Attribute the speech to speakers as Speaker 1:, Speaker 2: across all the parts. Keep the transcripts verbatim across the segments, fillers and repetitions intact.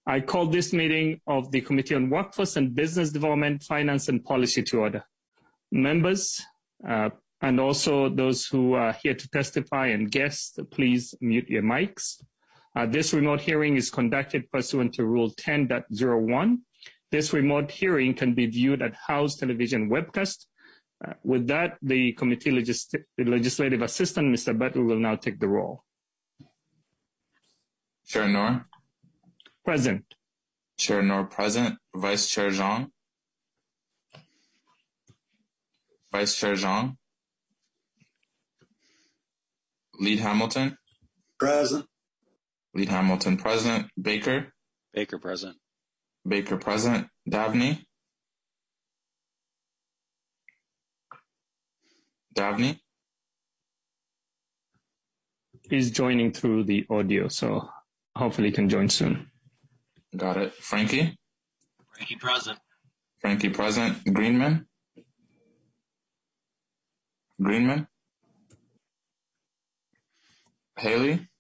Speaker 1: I call this meeting of the Committee on Workforce and Business Development, Finance and Policy to order. Members, uh, and also those who are here to testify and guests, please mute your mics. Uh, this remote hearing is conducted pursuant to Rule ten point oh one. This remote hearing can be viewed at House Television Webcast. Uh, with that, the Committee Legis Legislative Assistant, Mister Butler, will now take the roll.
Speaker 2: Chair Noor.
Speaker 1: Present.
Speaker 2: Chair Noor present. Vice Chair Zhang. Vice Chair Zhang. Lead Hamilton.
Speaker 3: Present.
Speaker 2: Lead Hamilton present. Baker.
Speaker 4: Baker present.
Speaker 2: Baker present. Davni. Davni.
Speaker 1: He's joining through the audio, so hopefully he can join soon.
Speaker 2: Got it. Frankie.
Speaker 4: Frankie present.
Speaker 2: Frankie present. Greenman. Greenman. Haley.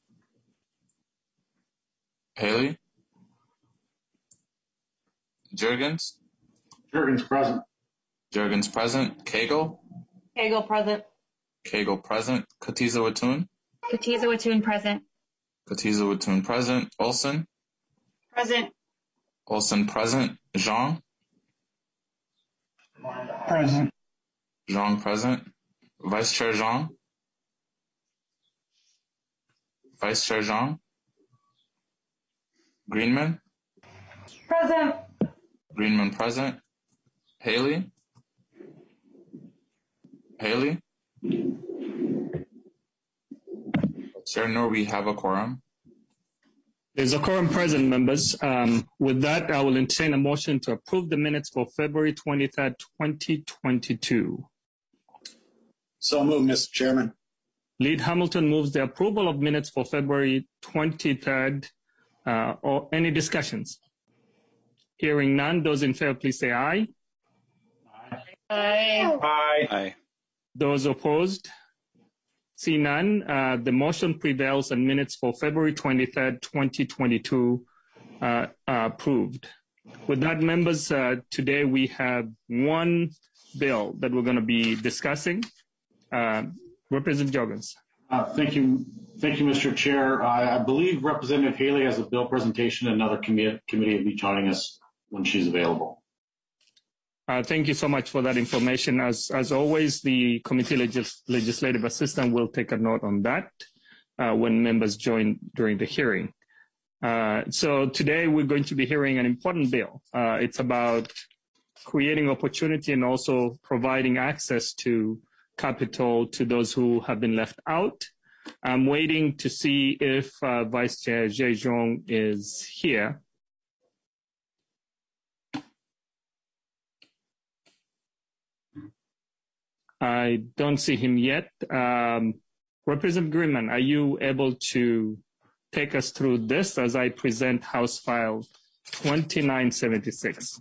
Speaker 2: Haley. Jurgens.
Speaker 3: Jurgens present.
Speaker 2: Jurgens present. Cagle.
Speaker 5: Cagle present.
Speaker 2: Cagle present. Katiza Watun.
Speaker 5: Katiza Watun present.
Speaker 2: Katiza Watun present. Olson.
Speaker 5: Present.
Speaker 2: Olson present. Zhang.
Speaker 3: Present.
Speaker 2: Zhang present. Vice Chair Zhang. Vice Chair Zhang. Greenman.
Speaker 5: Present.
Speaker 2: Greenman present. Haley. Haley. Chair Noor, we have a quorum.
Speaker 1: There's a quorum present, members. Um, with that, I will entertain a motion to approve the minutes for February twenty-third, twenty twenty-two.
Speaker 3: So moved, Mister Chairman.
Speaker 1: Lead Hamilton moves the approval of minutes for February twenty-third. Uh, or any discussions? Hearing none, those in favor, please say aye.
Speaker 5: Aye.
Speaker 3: Aye.
Speaker 4: Aye.
Speaker 1: Those opposed? See none. Uh, the motion prevails and minutes for February twenty-third, twenty twenty-two uh, are approved. With that, members, uh, today we have one bill that we're going to be discussing. Uh, Representative Jurgens.
Speaker 6: Uh, thank you. Thank you, Mister Chair. Uh, I believe Representative Haley has a bill presentation. Another committee, committee will be joining us when she's available.
Speaker 1: Uh, thank you so much for that information. As, as always, the committee legis legislative assistant will take a note on that uh, when members join during the hearing. Uh, so today we're going to be hearing an important bill. Uh, it's about creating opportunity and also providing access to capital to those who have been left out. I'm waiting to see if uh, Vice Chair Zhejiang is here. I don't see him yet. Um, Representative Greenman, are you able to take us through this as I present House File twenty-nine seventy-six?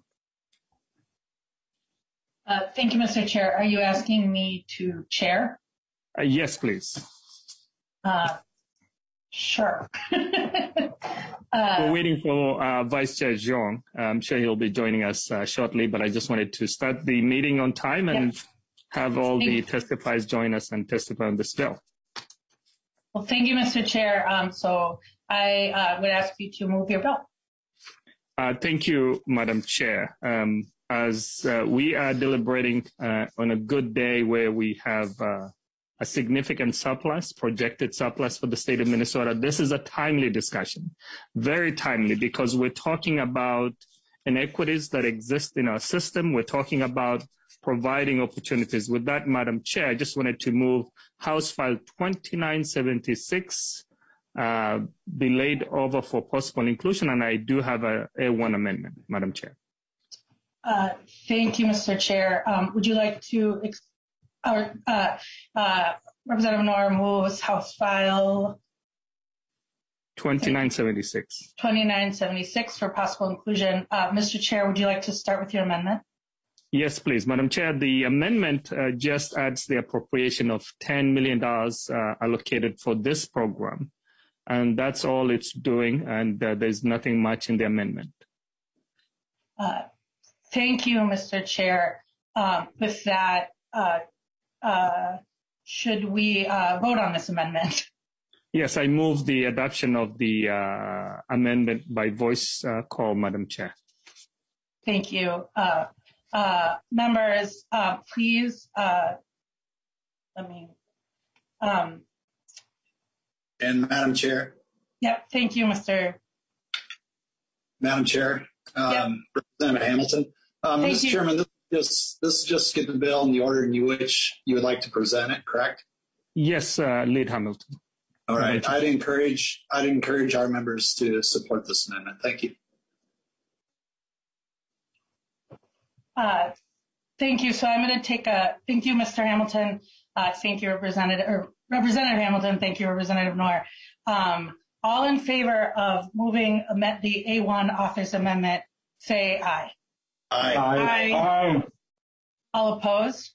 Speaker 7: Uh, thank you, Mister Chair. Are you asking me to chair?
Speaker 1: Uh, yes, please.
Speaker 7: Uh, sure. uh,
Speaker 1: We're waiting for uh, Vice Chair Zhang. I'm sure he'll be joining us uh, shortly, but I just wanted to start the meeting on time and yep. have all thank the you. testifiers join us and testify on this bill.
Speaker 7: Well, thank you, Mister Chair. Um, so I uh, would ask you to move your bill.
Speaker 1: Uh, thank you, Madam Chair. Um, as uh, we are deliberating uh, on a good day where we have uh, a significant surplus, projected surplus for the state of Minnesota, this is a timely discussion, very timely, because we're talking about inequities that exist in our system. We're talking about providing opportunities. With that, Madam Chair, I just wanted to move House File twenty-nine seventy-six, uh, be laid over for possible inclusion, and I do have a A one amendment, Madam Chair.
Speaker 7: Uh, thank you, Mister Chair. Um, would you like to, ex or, uh, uh, Representative Noor moves House File
Speaker 1: twenty-nine seventy-six.
Speaker 7: twenty-nine seventy-six for possible inclusion. Uh, Mister Chair, would you like to start with your amendment?
Speaker 1: Yes, please. Madam Chair, the amendment uh, just adds the appropriation of ten million dollars uh, allocated for this program and that's all it's doing, and uh, there's nothing much in the amendment.
Speaker 7: Uh, thank you, Mister Chair. Um, with that, uh, uh, should we uh, vote on this amendment?
Speaker 1: Yes, I move the adoption of the uh, amendment by voice uh, call, Madam Chair.
Speaker 7: Thank you. Uh, uh, members, uh, please, uh, let me, um,
Speaker 3: And Madam Chair,
Speaker 7: yep, thank you, Mister
Speaker 3: Madam Chair, um, Representative Hamilton. Um,
Speaker 7: Thank
Speaker 3: Mister
Speaker 7: you.
Speaker 3: Chairman, this is just, this is just get the bill in the order in which you would like to present it, correct?
Speaker 1: Yes, uh, Lead Hamilton.
Speaker 3: All right. I'd encourage, I'd encourage our members to support this amendment. Thank you.
Speaker 7: Uh, thank you. So I'm going to take a, thank you, Mister Hamilton. Uh, thank you, Representative, or Representative Hamilton. Thank you, Representative Noor. Um, all in favor of moving amend- the A one authors amendment, say aye.
Speaker 3: Aye.
Speaker 7: Aye.
Speaker 6: Aye.
Speaker 7: All opposed?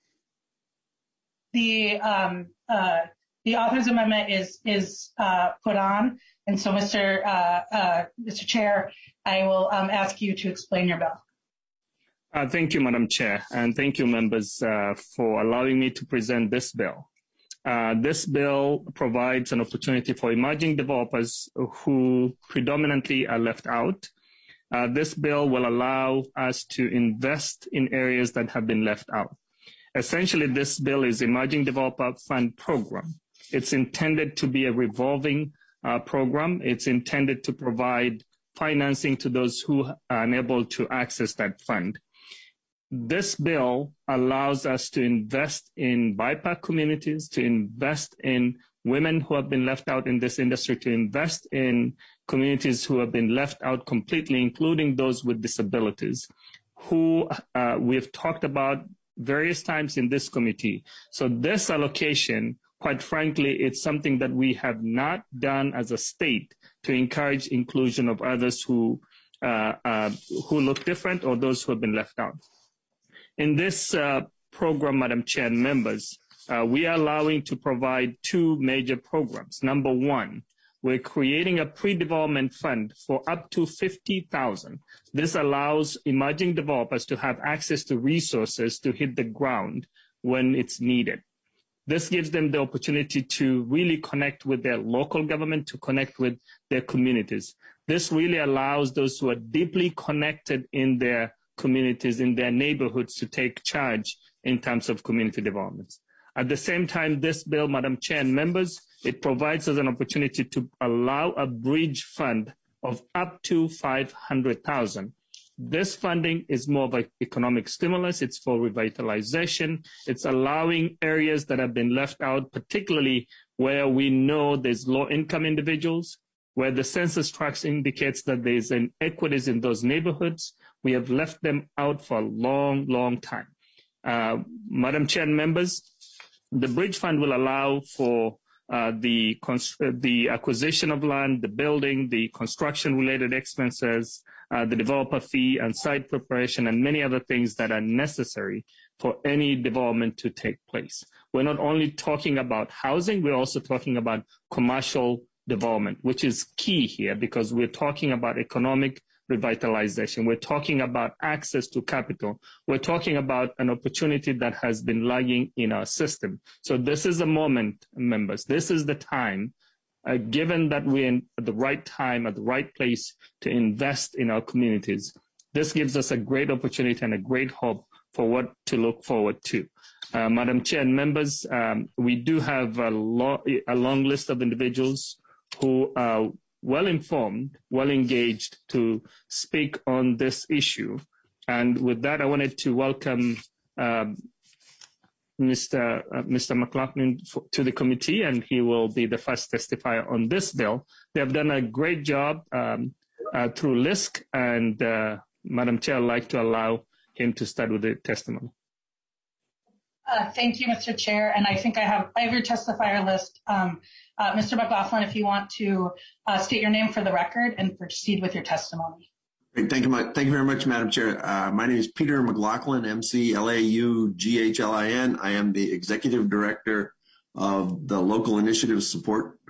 Speaker 7: The, um, uh, the authors amendment is, is, uh, put on. And so, Mister Uh, uh, Mister Chair, I will, um, ask you to explain your bill.
Speaker 1: Uh, thank you, Madam Chair, and thank you, members, uh, for allowing me to present this bill. Uh, this bill provides an opportunity for emerging developers who predominantly are left out. Uh, this bill will allow us to invest in areas that have been left out. Essentially, this bill is Emerging Developer Fund Program. It's intended to be a revolving uh, program. It's intended to provide financing to those who are unable to access that fund. This bill allows us to invest in B I P A C communities, to invest in women who have been left out in this industry, to invest in communities who have been left out completely, including those with disabilities, who uh, we've talked about various times in this committee. So this allocation, quite frankly, it's something that we have not done as a state to encourage inclusion of others who, uh, uh, who look different or those who have been left out. In this uh, program, Madam Chair and members, uh, we are allowing to provide two major programs. Number one, we're creating a pre-development fund for up to fifty thousand. This allows emerging developers to have access to resources to hit the ground when it's needed. This gives them the opportunity to really connect with their local government, to connect with their communities. This really allows those who are deeply connected in their communities, in their neighborhoods, to take charge in terms of community development. At the same time, this bill, Madam Chair and members, it provides us an opportunity to allow a bridge fund of up to five hundred thousand. This funding is more of an economic stimulus. It's for revitalization. It's allowing areas that have been left out, particularly where we know there's low-income individuals, where the census tracts indicates that there's inequities in those neighborhoods. We have left them out for a long, long time. Uh, Madam Chair and members, the bridge fund will allow for uh, the, the acquisition of land, the building, the construction-related expenses, uh, the developer fee and site preparation, and many other things that are necessary for any development to take place. We're not only talking about housing, we're also talking about commercial development, which is key here because we're talking about economic revitalization. We're talking about access to capital. We're talking about an opportunity that has been lagging in our system. So this is a moment, members. This is the time, uh, given that we're in at the right time, at the right place to invest in our communities. This gives us a great opportunity and a great hope for what to look forward to. Uh, Madam Chair and members, um, we do have a, lo- a long list of individuals who are well-informed, well-engaged to speak on this issue. And with that, I wanted to welcome um, Mister Uh, Mister McLaughlin to the committee, and he will be the first testifier on this bill. They have done a great job um, uh, through L I S C, and uh, Madam Chair, I'd like to allow him to start with the testimony.
Speaker 7: Uh, thank you, Mister Chair. And I think I have, I have your testifier list. Um, uh, Mister McLaughlin, if you want to uh, state your name for the record and proceed with your testimony.
Speaker 8: Great. Thank you, thank you very much, Madam Chair. Uh, my name is Peter McLaughlin, M C L A U G H L I N. I am the Executive Director of the Local Initiative Support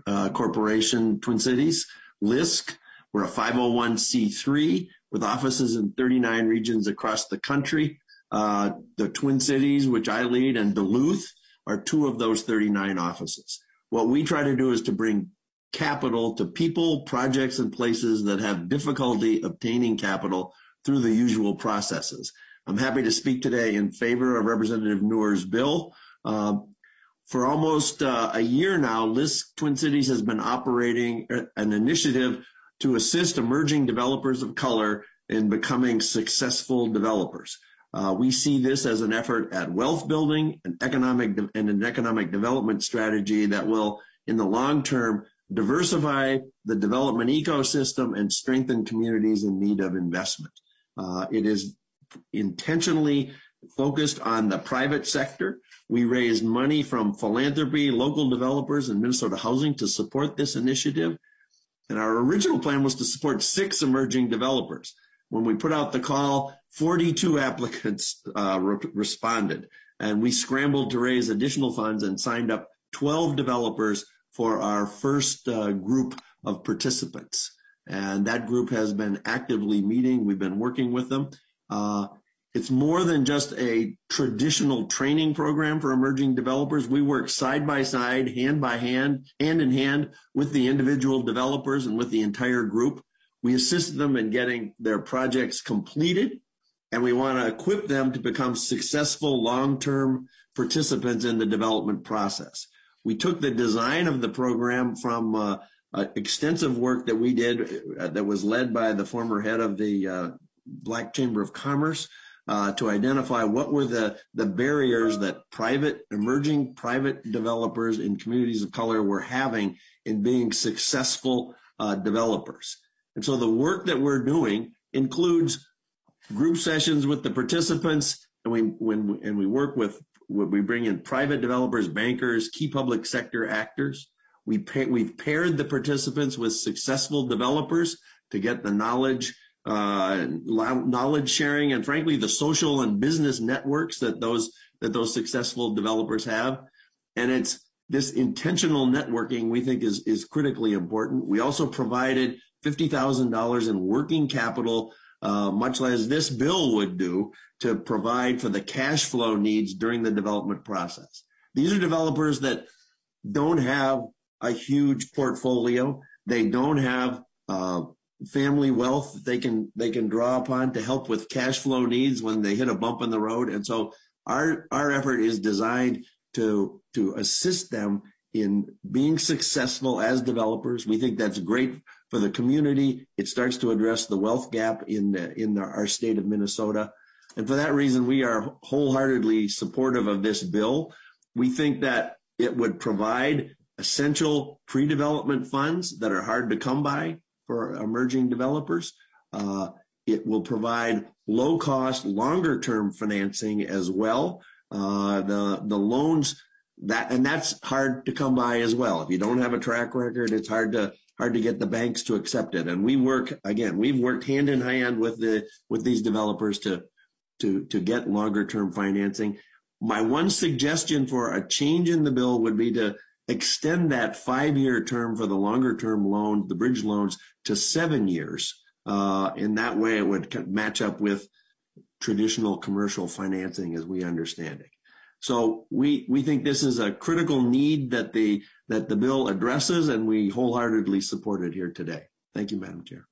Speaker 8: uh, Corporation, Twin Cities, L I S C. We're a five oh one c three with offices in thirty-nine regions across the country. Uh, the Twin Cities, which I lead, and Duluth are two of those thirty-nine offices. What we try to do is to bring capital to people, projects, and places that have difficulty obtaining capital through the usual processes. I'm happy to speak today in favor of Representative Noor's bill. Uh, for almost uh, a year now, L I S C Twin Cities has been operating an initiative to assist emerging developers of color in becoming successful developers. Uh, we see this as an effort at wealth building and economic de- and an economic development strategy that will, in the long term, diversify the development ecosystem and strengthen communities in need of investment. Uh, it is intentionally focused on the private sector. We raised money from philanthropy, local developers, and Minnesota Housing to support this initiative. And our original plan was to support six emerging developers. When we put out the call, forty-two applicants uh, re- responded, and we scrambled to raise additional funds and signed up twelve developers for our first uh, group of participants. And that group has been actively meeting. We've been working with them. Uh, it's more than just a traditional training program for emerging developers. We work side by side, hand by hand, hand in hand with the individual developers and with the entire group. We assist them in getting their projects completed, and we want to equip them to become successful long-term participants in the development process. We took the design of the program from uh, uh, extensive work that we did uh, that was led by the former head of the uh, Black Chamber of Commerce uh, to identify what were the, the barriers that private, emerging private developers in communities of color were having in being successful uh, developers. And so the work that we're doing includes group sessions with the participants, and we when and we work with we bring in private developers, bankers, key public sector actors. We pay, we've paired the participants with successful developers to get the knowledge, uh, knowledge sharing, and frankly the social and business networks that those that those successful developers have. And it's this intentional networking we think is is critically important. We also provided fifty thousand dollars in working capital, uh, much as this bill would do, to provide for the cash flow needs during the development process. These are developers that don't have a huge portfolio. They don't have uh, family wealth that they can they can draw upon to help with cash flow needs when they hit a bump in the road. And so our our effort is designed to to assist them in being successful as developers. We think that's great for the community. It starts to address the wealth gap in the, in the, our state of Minnesota. And for that reason, we are wholeheartedly supportive of this bill. We think that it would provide essential pre-development funds that are hard to come by for emerging developers. Uh, it will provide low-cost, longer-term financing as well. Uh, the the loans that and that's hard to come by as well. If you don't have a track record, it's hard to hard to get the banks to accept it. And we work again. We've worked hand in hand with the with these developers to to to get longer-term financing. My one suggestion for a change in the bill would be to extend that five-year term for the longer-term loans, the bridge loans, to seven years. Uh, in that way, it would match up with traditional commercial financing as we understand it. So we we think this is a critical need that the that the bill addresses, and we wholeheartedly support it here today. Thank you, Madam Chair.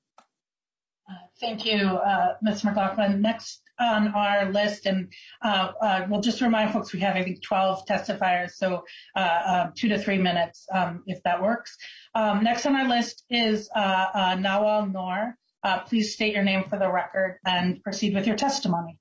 Speaker 7: Uh, thank you, uh, Miz McLaughlin. Next on our list, and uh, uh, we'll just remind folks we have, I think, twelve testifiers, so uh, uh, two to three minutes, um, if that works. Um, next on our list is uh, uh, Nawal Noor. Uh, please state your name for the record and proceed with your testimony.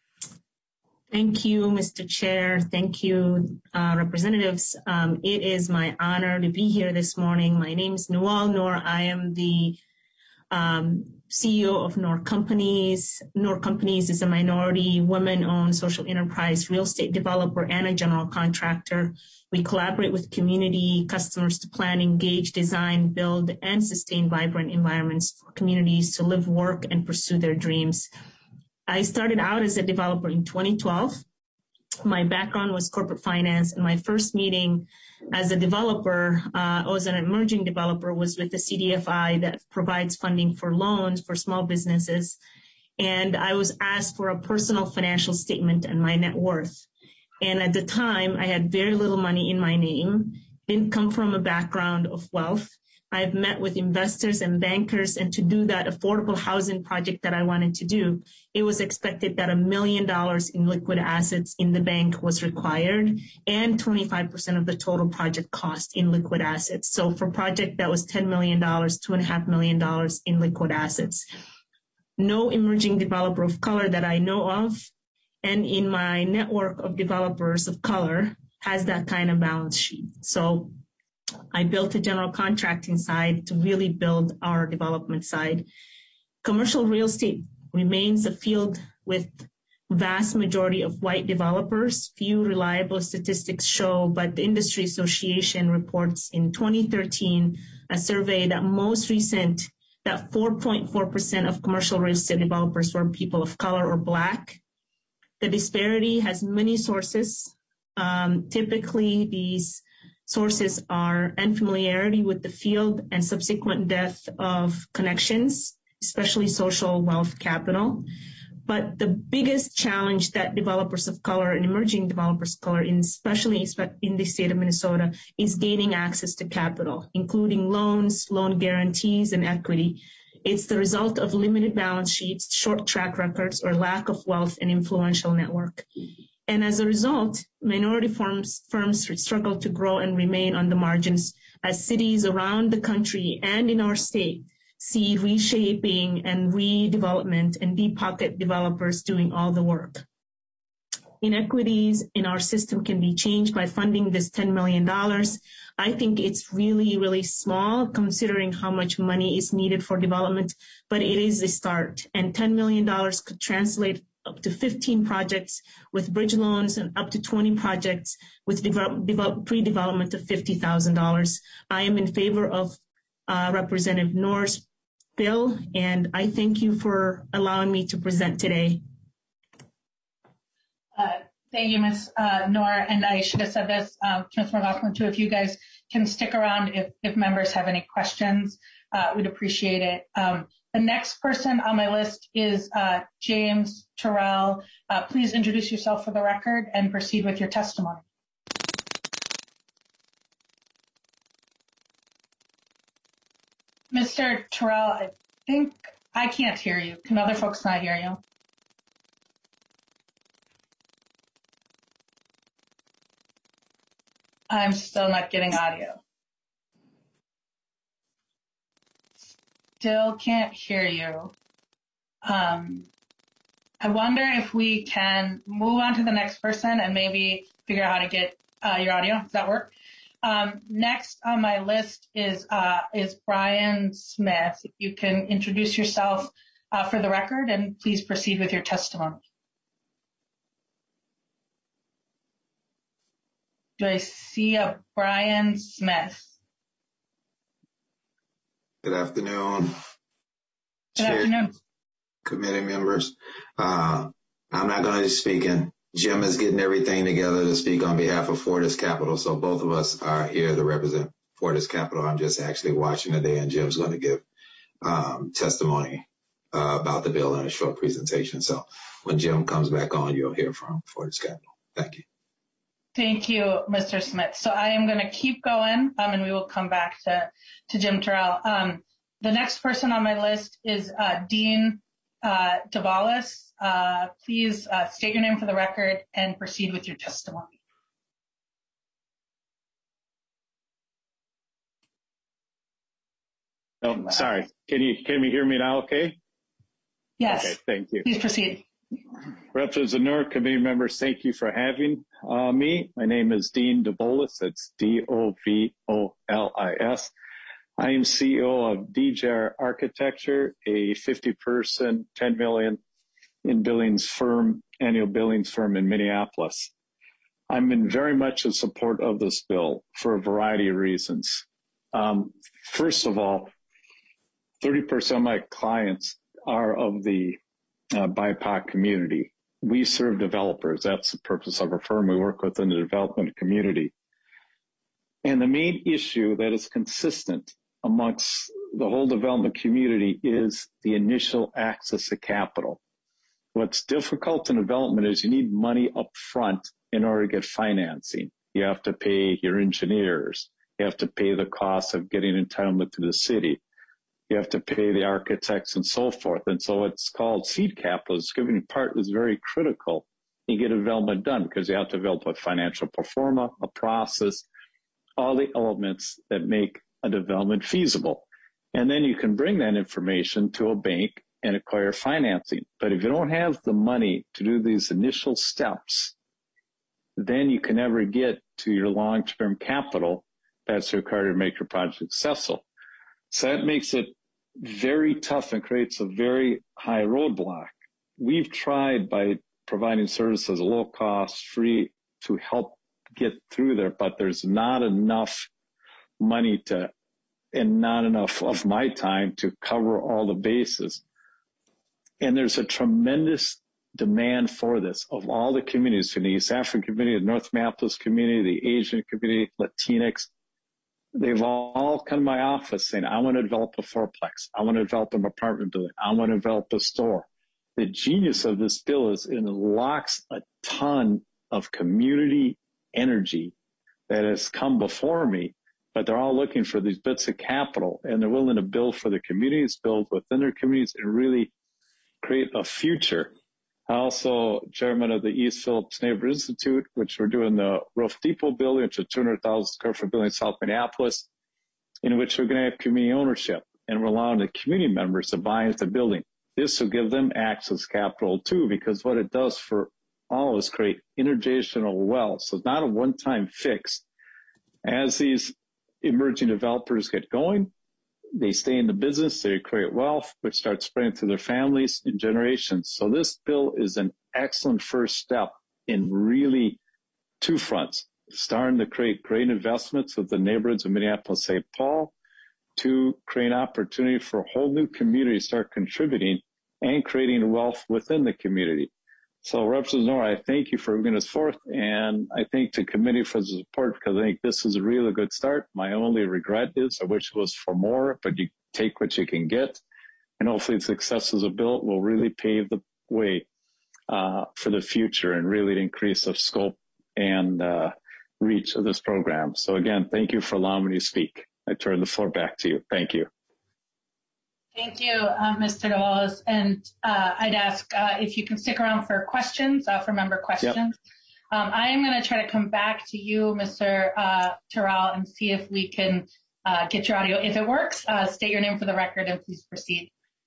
Speaker 9: Thank you, Mister Chair. Thank you, uh, representatives. Um, it is my honor to be here this morning. My name is Nawal Noor. I am the um, C E O of Noor Companies. Noor Companies is a minority, women-owned social enterprise real estate developer and a general contractor. We collaborate with community customers to plan, engage, design, build, and sustain vibrant environments for communities to live, work, and pursue their dreams. I started out as a developer in twenty twelve. My background was corporate finance, and my first meeting as a developer, uh, I was an emerging developer, was with the C D F I that provides funding for loans for small businesses. And I was asked for a personal financial statement and my net worth. And at the time, I had very little money in my name, didn't come from a background of wealth. I've met with investors and bankers, and to do that affordable housing project that I wanted to do, it was expected that a million dollars in liquid assets in the bank was required and twenty-five percent of the total project cost in liquid assets. So for a project that was ten million dollars, two and a half million dollars in liquid assets. No emerging developer of color that I know of, and in my network of developers of color, has that kind of balance sheet. So I built a general contracting side to really build our development side. Commercial real estate remains a field with vast majority of white developers. Few reliable statistics show, but the industry association reports in twenty thirteen a survey that most recent that four point four percent of commercial real estate developers were people of color or Black. The disparity has many sources. Um, typically, these sources are unfamiliarity with the field and subsequent death of connections, especially social wealth capital. But the biggest challenge that developers of color and emerging developers of color, in, especially in the state of Minnesota, is gaining access to capital, including loans, loan guarantees, and equity. It's the result of limited balance sheets, short track records, or lack of wealth and influential network. And as a result, minority firms, firms struggle to grow and remain on the margins as cities around the country and in our state see reshaping and redevelopment and deep pocket developers doing all the work. Inequities in our system can be changed by funding this ten million dollars. I think it's really, really small considering how much money is needed for development, but it is a start. And ten million dollars could translate up to fifteen projects with bridge loans and up to twenty projects with develop, develop, pre-development of fifty thousand dollars. I am in favor of uh, Representative Noor's bill, and I thank you for allowing me to present today.
Speaker 7: Uh, thank you, Miz Uh, Noor. And I should have said this, uh, Miz McLaughlin, too, if you guys can stick around if, if members have any questions, uh, we'd appreciate it. Um, the next person on my list is uh, James Terrell. Uh, please introduce yourself for the record and proceed with your testimony. Mister Terrell, I think I can't hear you. Can other folks not hear you? I'm still not getting audio. Still can't hear you. Um, I wonder if we can move on to the next person and maybe figure out how to get uh, your audio. Does that work? Um, next on my list is uh, is Brian Smith. If you can introduce yourself uh, for the record and please proceed with your testimony. Do I see a Brian Smith?
Speaker 10: Good afternoon.
Speaker 7: Good
Speaker 10: Chair,
Speaker 7: afternoon.
Speaker 10: committee members. Uh, I'm not going to be speaking. Jim is getting everything together to speak on behalf of Fortis Capital, so both of us are here to represent Fortis Capital. I'm just actually watching today, and Jim's going to give um, testimony uh, about the bill in a short presentation. So when Jim comes back on, you'll hear from Fortis Capital. Thank you.
Speaker 7: Thank you, Mister Smith. So I am going to keep going, um, and we will come back to, to Jim Terrell. Um, the next person on my list is uh, Dean uh, Davalos. Uh, please uh, state your name for the record and proceed with your testimony.
Speaker 11: Oh, sorry. Can you can you hear me now? Okay.
Speaker 7: Yes.
Speaker 11: Okay. Thank you.
Speaker 7: Please proceed.
Speaker 11: Representative Noor, committee members, thank you for having uh, me. My name is Dean Davolis. That's D O V O L I S. I am C E O of D J R Architecture, a fifty person, ten million in billings firm, annual billings firm in Minneapolis. I'm in very much in support of this bill for a variety of reasons. Um, first of all, thirty percent of my clients are of the uh, B I P O C community. we serve developers. That's the purpose of our firm. We work within the development community. And the main issue that is consistent amongst the whole development community is the initial access to capital. What's difficult in development is you need money up front in order to get financing. You have to pay your engineers. You have to pay the cost of getting entitlement to the city. You have to pay the architects and so forth. And so it's called seed capital. This giving part is very critical in getting development done because you have to develop a financial pro forma, a process, all the elements that make a development feasible. And then you can bring that information to a bank and acquire financing. But if you don't have the money to do these initial steps, then you can never get to your long-term capital that's required to make your project successful. So that makes it very tough and creates a very high roadblock. We've tried by providing services low cost, free to help get through there, but there's not enough money to, and not enough of my time to cover all the bases. And there's a tremendous demand for this of all the communities, from the East African community, the North Minneapolis community, the Asian community, Latinx. They've all come to my office saying, I want to develop a fourplex. I want to develop an apartment building. I want to develop a store. The genius of this bill is it unlocks a ton of community energy that has come before me, but they're all looking for these bits of capital, and they're willing to build for the communities, build within their communities, and really create a future. Also, chairman of the East Phillips Neighborhood Institute, which we're doing the Roof Depot building, which is a two hundred thousand square foot building in South Minneapolis, in which we're going to have community ownership, and we're allowing the community members to buy into the building. This will give them access capital too, because what it does for all is create intergenerational wealth. So it's not a one-time fix. As these emerging developers get going, they stay in the business, they create wealth, which starts spreading to their families in generations. So this bill is an excellent first step in really two fronts, starting to create great investments with the neighborhoods of Minneapolis, Saint Paul, to create opportunity for a whole new community to start contributing and creating wealth within the community. So Representative Nora, I thank you for bringing us forth, and I thank the committee for the support, because I think this is a really good start. My only regret is I wish it was for more, but you take what you can get, and hopefully the success of the bill will really pave the way uh, for the future and really increase the scope and uh, reach of this program. So again, thank you for allowing me to speak. I turn the floor back to you. Thank you.
Speaker 7: Thank you, uh, Mister DeWallace. And uh, I'd ask uh, if you can stick around for questions, uh, for member questions. Yep. Um, I am going to try to come back to you, Mister Uh, Terrell, and see if we can uh, get your audio. If it works, uh, state your name for the record and please proceed.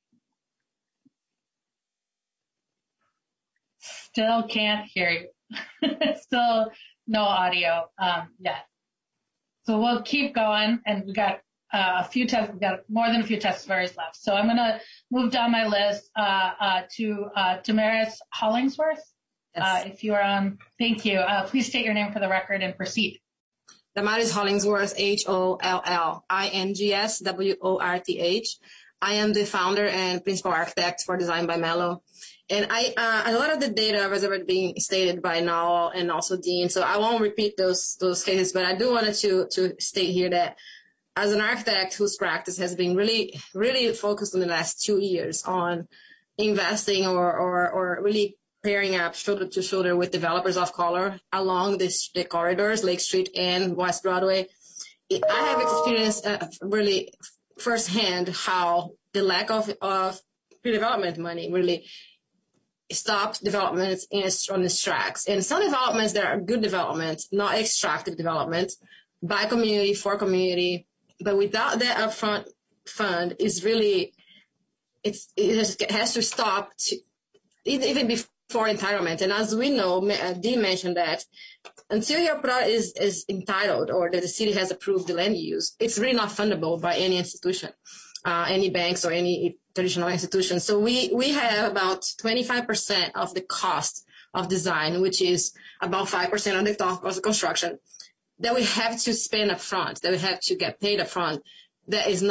Speaker 7: Still can't hear you. Still no audio um, yet. So we'll keep going, and we got Uh, a few tests, we've got more than a few testifiers left. So I'm going to move down my list uh, uh, to uh, Damaris Hollingsworth. Yes. Uh, if you are on, thank you. Uh, please state your name for the record and proceed.
Speaker 12: Damaris Hollingsworth, H O L L I N G S W O R T H. I am the founder and principal architect for Design by Mello. And I, uh, a lot of the data was already being stated by Nawal and also Dean, so I won't repeat those those cases, but I do wanted to, to state here that as an architect whose practice has been really, really focused in the last two years on investing or, or, or really pairing up shoulder to shoulder with developers of color along this, the corridors, Lake Street and West Broadway, it, I have experienced uh, really firsthand how the lack of, of pre-development money really stopped developments in, on its tracks. And some developments that are good development, not extractive development, by community, for community, but without that upfront fund, is really, it's, it has, it has to stop to, even before entitlement. And as we know, Dean mentioned that until your product is, is entitled or that the city has approved the land use, it's really not fundable by any institution, uh, any banks or any traditional institution. So we, we have about twenty-five percent of the cost of design, which is about five percent of the cost of construction, that we have to spend up front, that we have to get paid up front, that is not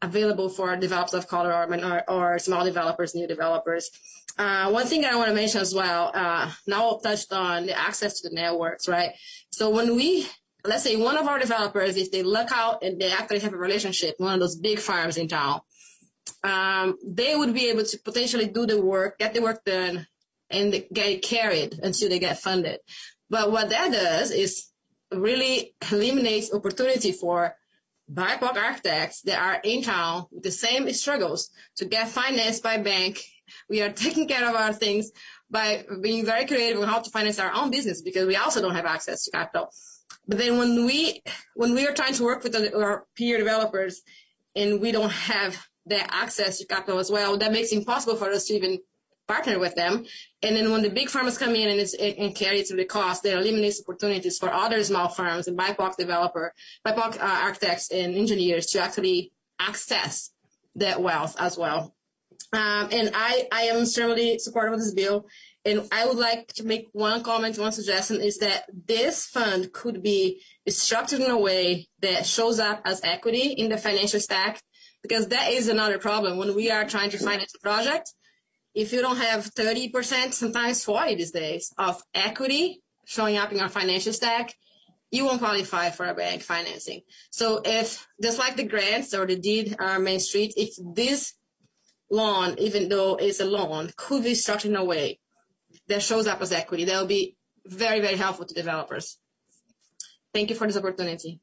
Speaker 12: available for developers of color or, or, or small developers, new developers. Uh, one thing I want to mention as well, uh, now I've touched on the access to the networks, right? So when we, let's say one of our developers, if they look out and they actually have a relationship, one of those big farms in town, um, they would be able to potentially do the work, get the work done, and get it carried until they get funded. But what that does is really eliminates opportunity for B I P O C architects that are in town with the same struggles to get financed by bank. We are taking care of our things by being very creative on how to finance our own business because we also don't have access to capital. But then when we when we are trying to work with our peer developers and we don't have that access to capital as well, that makes it impossible for us to even partner with them. And then when the big farmers come in and, it's, and carry through the cost, that eliminates opportunities for other small firms and B I P O C developer, B I P O C uh, architects and engineers to actually access that wealth as well. Um, and I, I am certainly supportive of this bill. And I would like to make one comment, one suggestion is that this fund could be structured in a way that shows up as equity in the financial stack, because that is another problem when we are trying to finance a project. If you don't have thirty percent, sometimes forty these days, of equity showing up in our financial stack, you won't qualify for a bank financing. So if, just like the grants or the deed uh, Main Street, if this loan, even though it's a loan, could be structured in a way that shows up as equity, that will be very, very helpful to developers. Thank you for this opportunity.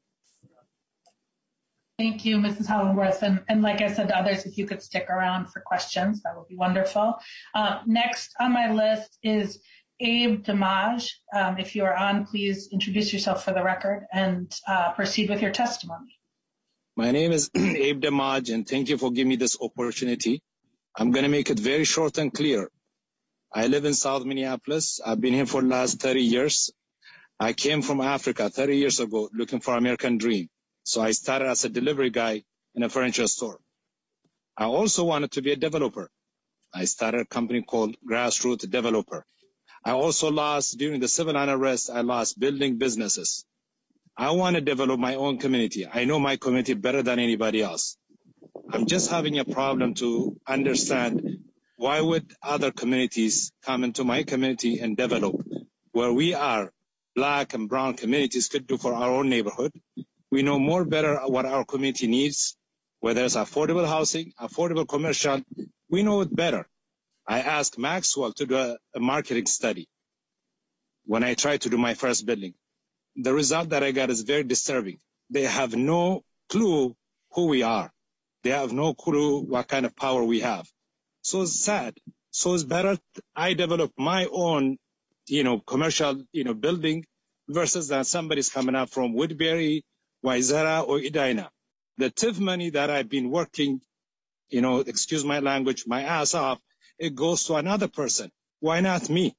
Speaker 7: Thank you, Missus Hollingworth. And, and like I said to others, if you could stick around for questions, that would be wonderful. Uh, next on my list is Abe Damaj. Um, if you are on, please introduce yourself for the record and uh, proceed with your testimony.
Speaker 13: My name is Abe Damaj, and thank you for giving me this opportunity. I'm going to make it very short and clear. I live in South Minneapolis. I've been here for the last thirty years. I came from Africa thirty years ago looking for American dream. So I started as a delivery guy in a furniture store. I also wanted to be a developer. I started a company called Grassroots Developer. I also lost, during the civil unrest, I lost building businesses. I want to develop my own community. I know my community better than anybody else. I'm just having a problem to understand why would other communities come into my community and develop where we are, black and brown communities could do for our own neighborhood. We know more better what our community needs, whether it's affordable housing, affordable commercial. We know it better. I asked Maxwell to do a, a marketing study when I tried to do my first building. The result that I got is very disturbing. They have no clue who we are. They have no clue what kind of power we have. So it's sad. So it's better I develop my own, you know, commercial, you know, building versus that somebody's coming up from Woodbury, Wayzata, or Edina. The T I F money that I've been working, you know, excuse my language, my ass off, it goes to another person. Why not me?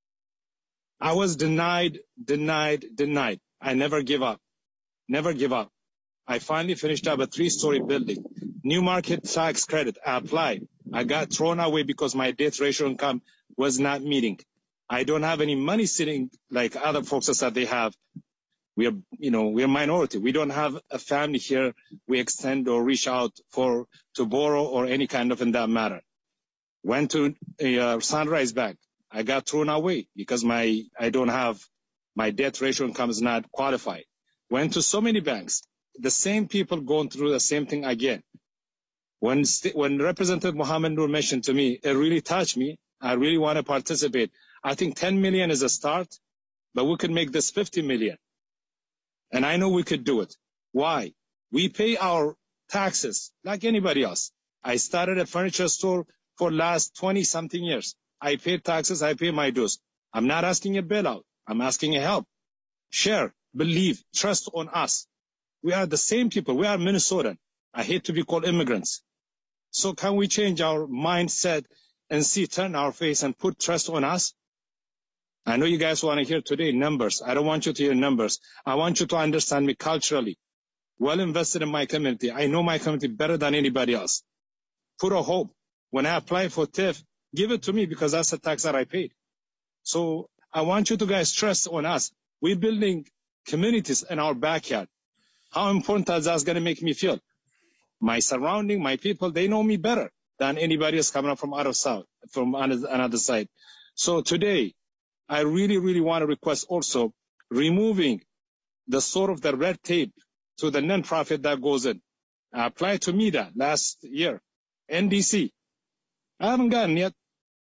Speaker 13: I was denied, denied, denied. I never give up. Never give up. I finally finished up a three-story building. New market tax credit. I applied. I got thrown away because my debt ratio income was not meeting. I don't have any money sitting like other folks that they have. We are, you know, we are minority. We don't have a family here. We extend or reach out for to borrow or any kind of in that matter. Went to a uh, Sunrise Bank. I got thrown away because my I don't have my debt ratio income is not qualified. Went to so many banks. The same people going through the same thing again. When when Representative Mohammed Noor mentioned to me, it really touched me. I really want to participate. I think ten million is a start, but we could make this fifty million. And I know we could do it. Why? We pay our taxes like anybody else. I started a furniture store for last twenty something years. I pay taxes, I pay my dues. I'm not asking a bailout. I'm asking a help. Share, believe, trust on us. We are the same people. We are Minnesotan. I hate to be called immigrants. So can we change our mindset and see, turn our face and put trust on us? I know you guys want to hear today numbers. I don't want you to hear numbers. I want you to understand me culturally. Well invested in my community. I know my community better than anybody else. Put a hope. When I apply for T I F, give it to me because that's the tax that I paid. So I want you to guys trust on us. We're building communities in our backyard. How important is that going to make me feel? My surrounding, my people, they know me better than anybody else coming up from out of South, from another side. So today, I really, really want to request also removing the sort of the red tape to the nonprofit that goes in. I applied to MEDA last year, N D C. I haven't gotten yet.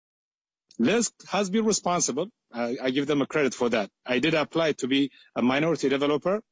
Speaker 13: Liz has been responsible. I, I give them a credit for that. I did apply to be a minority developer.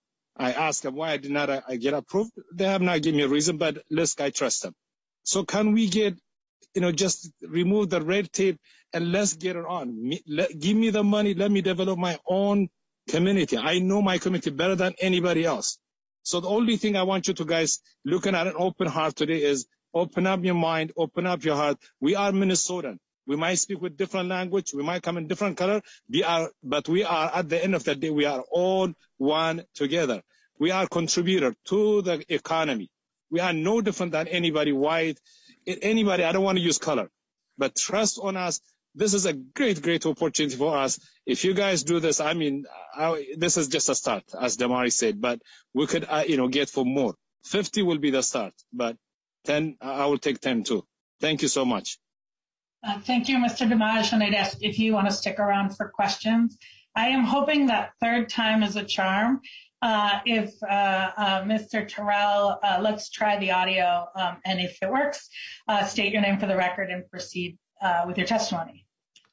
Speaker 13: I asked them why I did not uh, get approved. They have not given me a reason, but Liz, I trust them. So can we get, you know, just remove the red tape and let's get it on. Me, let, give me the money. Let me develop my own community. I know my community better than anybody else. So the only thing I want you to guys looking at an open heart today is open up your mind, open up your heart. We are Minnesotan. We might speak with different language. We might come in different color. We are, but we are, at the end of the day, we are all one together. We are contributor to the economy. We are no different than anybody white, anybody. I don't want to use color, but trust on us. This is a great, great opportunity for us. If you guys do this, I mean, I, this is just a start, as Damari said, but we could, uh, you know, get for more. fifty will be the start, but ten, I will take ten too. Thank you so much.
Speaker 7: Uh, thank you, Mister Damaj, and I'd ask if you want to stick around for questions. I am hoping that third time is a charm. Uh, if uh, uh, Mister Terrell, uh, let's try the audio, um, and if it works, uh, state your name for the record and proceed uh, with your testimony.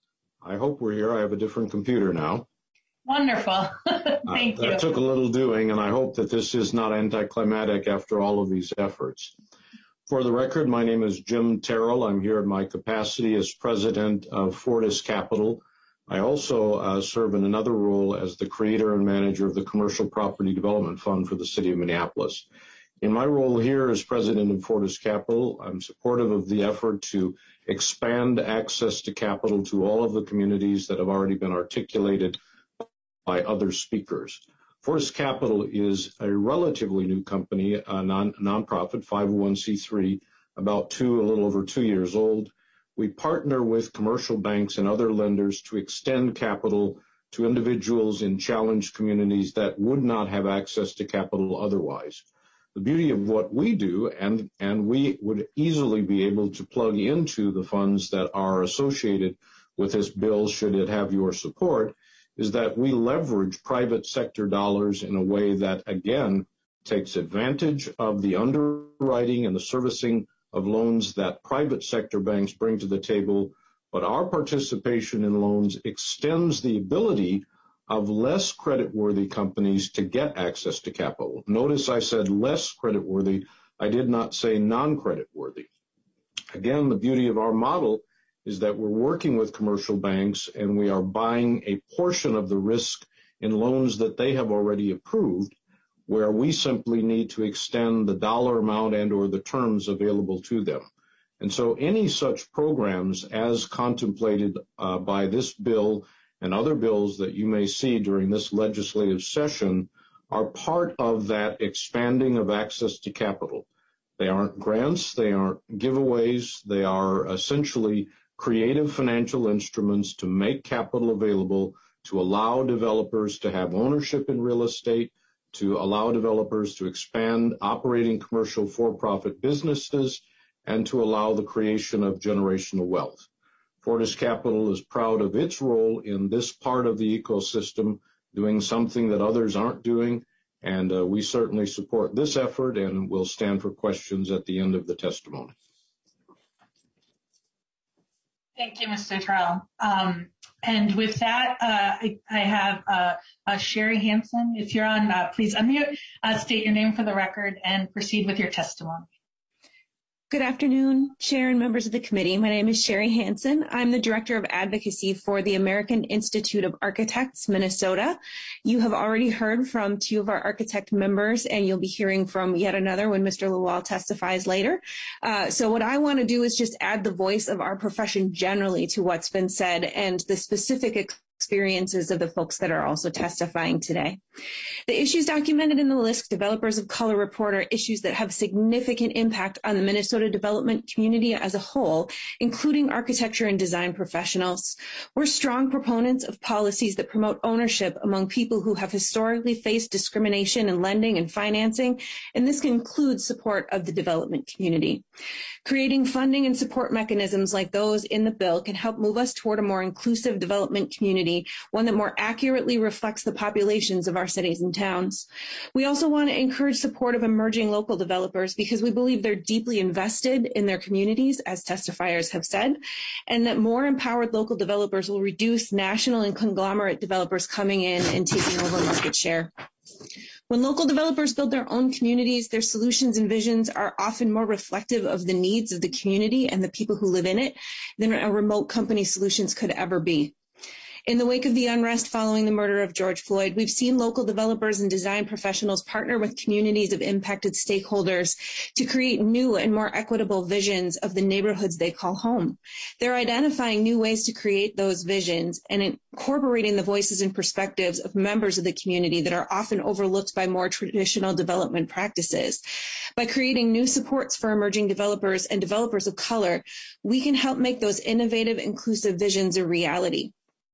Speaker 14: I hope we're here. I have a different computer now.
Speaker 7: Wonderful. Thank
Speaker 14: uh,
Speaker 7: you.
Speaker 14: That took a little doing, and I hope that this is not anticlimactic after all of these efforts. For the record, my name is Jim Terrell. I'm here in my capacity as president of Fortis Capital. I also uh, serve in another role as the creator and manager of the Commercial Property Development Fund for the City of Minneapolis. In my role here as president of Fortis Capital, I'm supportive of the effort to expand access to capital to all of the communities that have already been articulated by other speakers. Fortis Capital is a relatively new company, a non nonprofit, five oh one c three, about two, a little over two years old. We partner with commercial banks and other lenders to extend capital to individuals in challenged communities that would not have access to capital otherwise. The beauty of what we do, and, and we would easily be able to plug into the funds that are associated with this bill should it have your support, is that we leverage private sector dollars in a way that, again, takes advantage of the underwriting and the servicing of loans that private sector banks bring to the table, but our participation in loans extends the ability of less creditworthy companies to get access to capital. Notice I said less creditworthy. I did not say non-creditworthy. Again, the beauty of our model is that we're working with commercial banks and we are buying a portion of the risk in loans that they have already approved, where we simply need to extend the dollar amount and or the terms available to them. And so any such programs as contemplated uh, by this bill and other bills that you may see during this legislative session are part of that expanding of access to capital. They aren't grants, they aren't giveaways, they are essentially creative financial instruments to make capital available, to allow developers to have ownership in real estate, to allow developers to expand operating commercial for-profit businesses, and to allow the creation of generational wealth. Fortis Capital is proud of its role in this part of the ecosystem, doing something that others aren't doing, and uh, we certainly support this effort and will stand for questions at the end of the testimony.
Speaker 7: Thank you, Mister Terrell. Um, and with that, uh, I, I have uh, uh, Sherry Hansen. If you're on, uh, please unmute, uh, state your name for the record, and proceed with your testimony.
Speaker 15: Good afternoon, Chair and members of the committee. My name is Sherry Hansen. I'm the Director of Advocacy for the American Institute of Architects, Minnesota. You have already heard from two of our architect members, and you'll be hearing from yet another when Mister Lawal testifies later. Uh, so what I want to do is just add the voice of our profession generally to what's been said and the specific experiences of the folks that are also testifying today. The issues documented in the L I S C Developers of Color report are issues that have significant impact on the Minnesota development community as a whole, including architecture and design professionals. We're strong proponents of policies that promote ownership among people who have historically faced discrimination in lending and financing, and this can include support of the development community. Creating funding and support mechanisms like those in the bill can help move us toward a more inclusive development community, one that more accurately reflects the populations of our cities and towns. We also want to encourage support of emerging local developers because we believe they're deeply invested in their communities, as testifiers have said, and that more empowered local developers will reduce national and conglomerate developers coming in and taking over market share. When local developers build their own communities, their solutions and visions are often more reflective of the needs of the community and the people who live in it than a remote company solutions could ever be. In the wake of the unrest following the murder of George Floyd, we've seen local developers and design professionals partner with communities of impacted stakeholders to create new and more equitable visions of the neighborhoods they call home. They're identifying new ways to create those visions and incorporating the voices and perspectives of members of the community that are often overlooked by more traditional development practices. By creating new supports for emerging developers and developers of color, we can help make those innovative, inclusive visions a reality.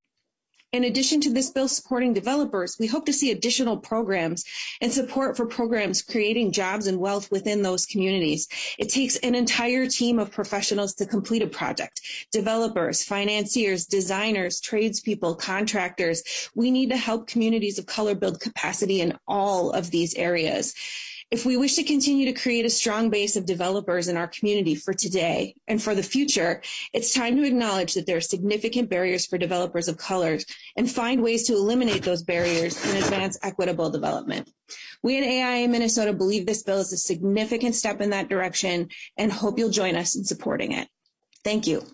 Speaker 15: In addition to this bill supporting developers, we hope to see additional programs and support for programs creating jobs and wealth within those communities. It takes an entire team of professionals to complete a project. Developers, financiers, designers, tradespeople, contractors. We need to help communities of color build capacity in all of these areas. If we wish to continue to create a strong base of developers in our community for today and for the future, it's time to acknowledge that there are significant barriers for developers of color and find ways to eliminate those barriers and advance equitable development. We at A I A Minnesota believe this bill is a significant step in that direction and hope you'll join us in supporting it. Thank you.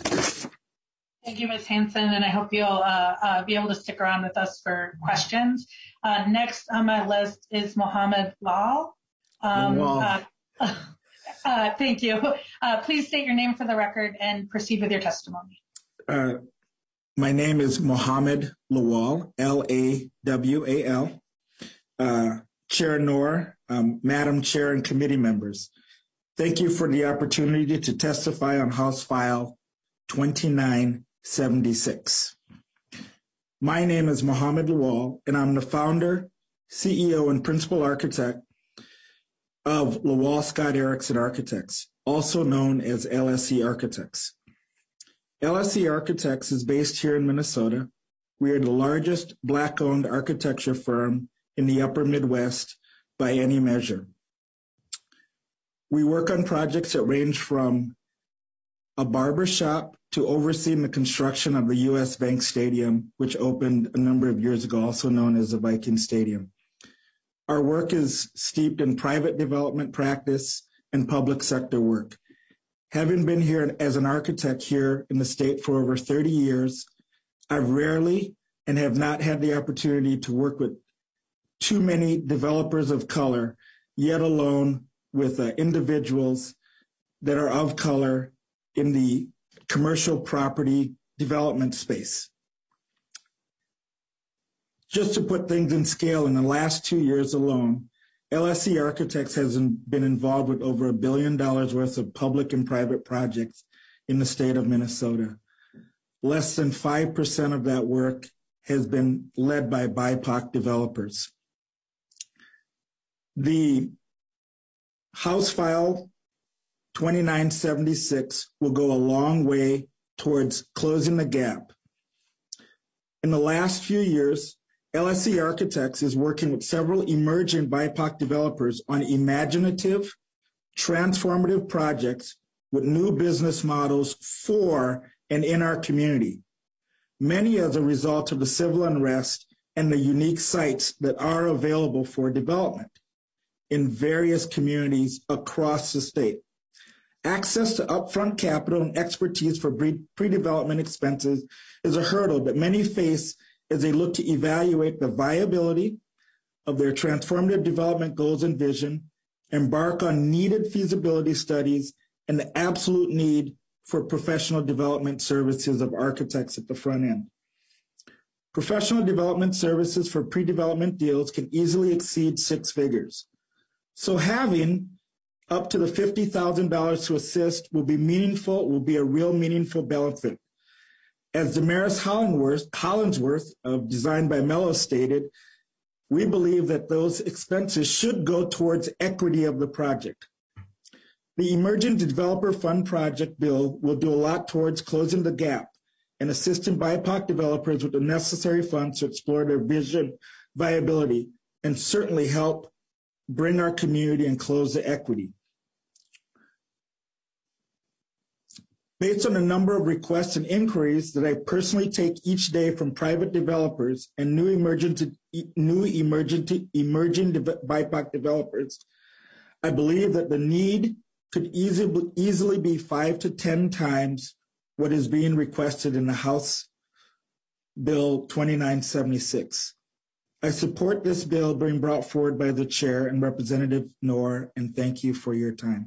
Speaker 7: Thank you, Miz Hanson, and I hope you'll uh, uh, be able to stick around with us for questions. Uh, next on my list is Mohammed Lal. Um, uh, uh, thank you. Uh, please state your name for the record and proceed with your testimony.
Speaker 16: Uh, my name is Mohammed Lawal, L A W A L. Uh, Chair Noor, um, Madam Chair and committee members, thank you for the opportunity to testify on House File twenty-nine seventy-six. My name is Mohammed Lawal, and I'm the founder, C E O, and principal architect of Lawal Scott Erickson Architects, also known as L S E Architects. L S E Architects is based here in Minnesota. We are the largest Black-owned architecture firm in the upper Midwest by any measure. We work on projects that range from a barber shop to overseeing the construction of the U S Bank Stadium, which opened a number of years ago, also known as the Viking Stadium. Our work is steeped in private development practice and public sector work. Having been here as an architect here in the state for over thirty years, I've rarely and have not had the opportunity to work with too many developers of color, yet alone with uh, individuals that are of color in the commercial property development space. Just to put things in scale, in the last two years alone, L S E Architects has been involved with over a billion dollars worth of public and private projects in the state of Minnesota. Less than five percent of that work has been led by B I P O C developers. The House File twenty-nine seventy-six will go a long way towards closing the gap. In the last few years, L S E Architects is working with several emerging B I P O C developers on imaginative, transformative projects with new business models for and in our community, many as a result of the civil unrest and the unique sites that are available for development in various communities across the state. Access to upfront capital and expertise for pre-development expenses is a hurdle that many face as they look to evaluate the viability of their transformative development goals and vision, embark on needed feasibility studies, and the absolute need for professional development services of architects at the front end. Professional development services for pre-development deals can easily exceed six figures. So having up to the fifty thousand dollars to assist will be meaningful, will be a real meaningful benefit. As Damaris Hollingsworth, Hollingsworth of Design by Mello stated, we believe that those expenses should go towards equity of the project. The Emerging Developer Fund Project bill will do a lot towards closing the gap and assisting B I P O C developers with the necessary funds to explore their vision viability and certainly help bring our community and close the equity. Based on the number of requests and inquiries that I personally take each day from private developers and new emerging, new emerging, emerging B I P O C developers, I believe that the need could easily, easily be five to ten times what is being requested in the House Bill twenty-nine seventy-six. I support this bill being brought forward by the chair and Representative Noor, and thank you for your time.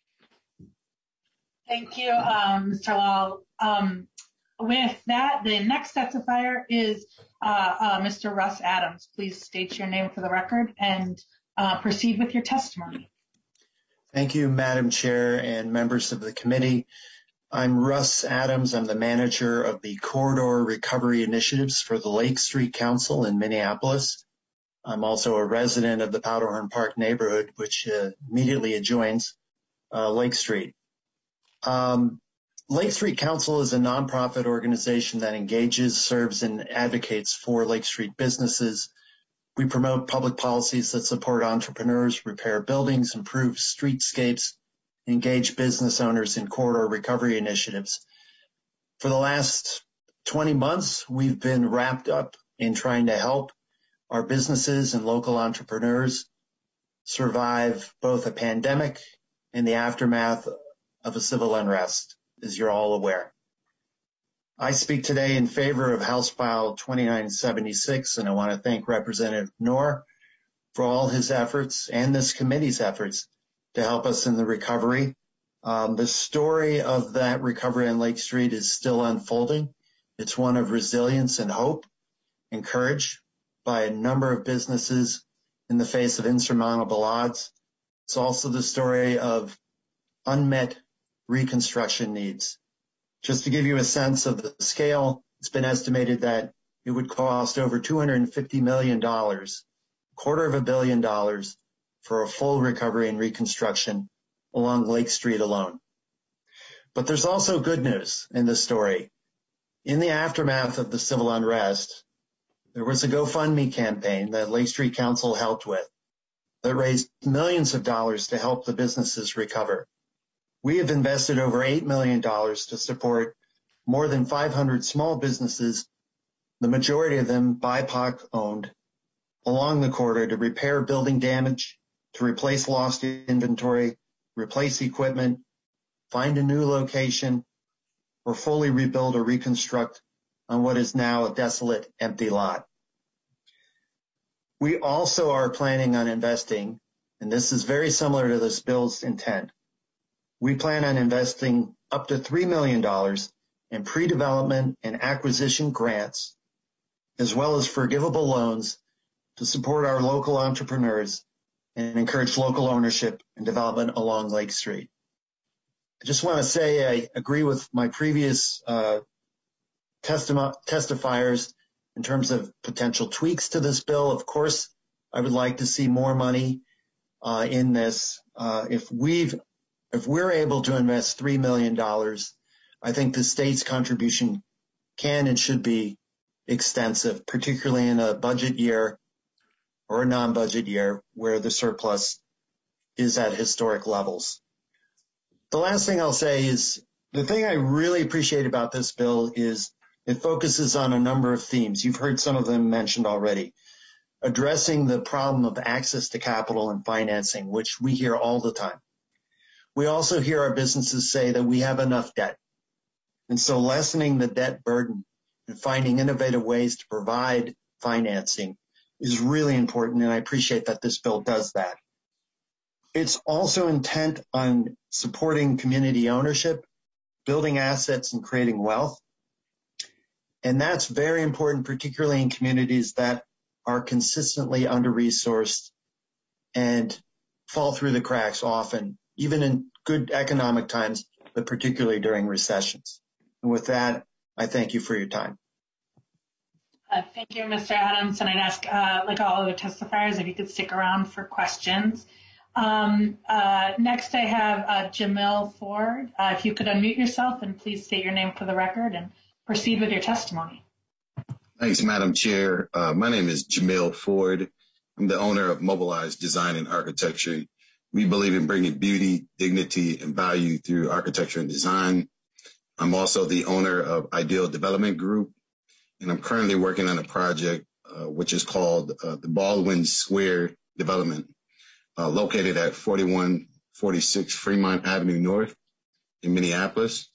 Speaker 7: Thank you, um, Mister Lal. Um, with that, the next testifier is uh, uh, Mister Russ Adams. Please state your name for the record and uh, proceed with your testimony.
Speaker 17: Thank you, Madam Chair and members of the committee. I'm Russ Adams. I'm the manager of the Corridor Recovery Initiatives for the Lake Street Council in Minneapolis. I'm also a resident of the Powderhorn Park neighborhood, which uh, immediately adjoins uh, Lake Street. Um, Lake Street Council is a nonprofit organization that engages, serves, and advocates for Lake Street businesses. We promote public policies that support entrepreneurs, repair buildings, improve streetscapes, engage business owners in corridor recovery initiatives. For the last twenty months, we've been wrapped up in trying to help our businesses and local entrepreneurs survive both a pandemic and the aftermath of a civil unrest, as you're all aware. I speak today in favor of House File twenty-nine seventy-six, and I want to thank Representative Noor for all his efforts and this committee's efforts to help us in the recovery. Um, the story of that recovery on Lake Street is still unfolding. It's one of resilience and hope and courage by a number of businesses in the face of insurmountable odds. It's also the story of unmet reconstruction needs. Just to give you a sense of the scale, it's been estimated that it would cost over two hundred fifty million dollars, a quarter of a billion dollars, for a full recovery and reconstruction along Lake Street alone. But there's also good news in this story. In the aftermath of the civil unrest, there was a GoFundMe campaign that Lake Street Council helped with that raised millions of dollars to help the businesses recover. We have invested over eight million dollars to support more than five hundred small businesses, the majority of them B I P O C owned, along the corridor to repair building damage, to replace lost inventory, replace equipment, find a new location, or fully rebuild or reconstruct on what is now a desolate, empty lot. We also are planning on investing, and this is very similar to this bill's intent, we plan on investing up to three million dollars in pre-development and acquisition grants, as well as forgivable loans to support our local entrepreneurs and encourage local ownership and development along Lake Street. I just want to say I agree with my previous uh, testi- testifiers in terms of potential tweaks to this bill. Of course, I would like to see more money uh, in this. Uh, if we've If we're able to invest three million dollars, I think the state's contribution can and should be extensive, particularly in a budget year or a non-budget year where the surplus is at historic levels. The last thing I'll say is the thing I really appreciate about this bill is it focuses on a number of themes. You've heard some of them mentioned already. Addressing the problem of access to capital and financing, which we hear all the time. We also hear our businesses say that we have enough debt. And so lessening the debt burden and finding innovative ways to provide financing is really important, and I appreciate that this bill does that. It's also intent on supporting community ownership, building assets, and creating wealth. And that's very important, particularly in communities that are consistently under-resourced and fall through the cracks often, even in good economic times, but particularly during recessions. And with that, I thank you for your time.
Speaker 7: Uh, thank you, Mister Adams. And I'd ask, uh, like all other testifiers, if you could stick around for questions. Um, uh, next, I have uh, Jamil Ford. Uh, if you could unmute yourself and please state your name for the record and proceed with your testimony.
Speaker 18: Thanks, Madam Chair. Uh, my name is Jamil Ford. I'm the owner of Mobilize Design and Architecture. We believe in bringing beauty, dignity, and value through architecture and design. I'm also the owner of Ideal Development Group, and I'm currently working on a project uh, which is called uh, the Baldwin Square Development, uh, located at forty-one forty-six Fremont Avenue North in Minneapolis.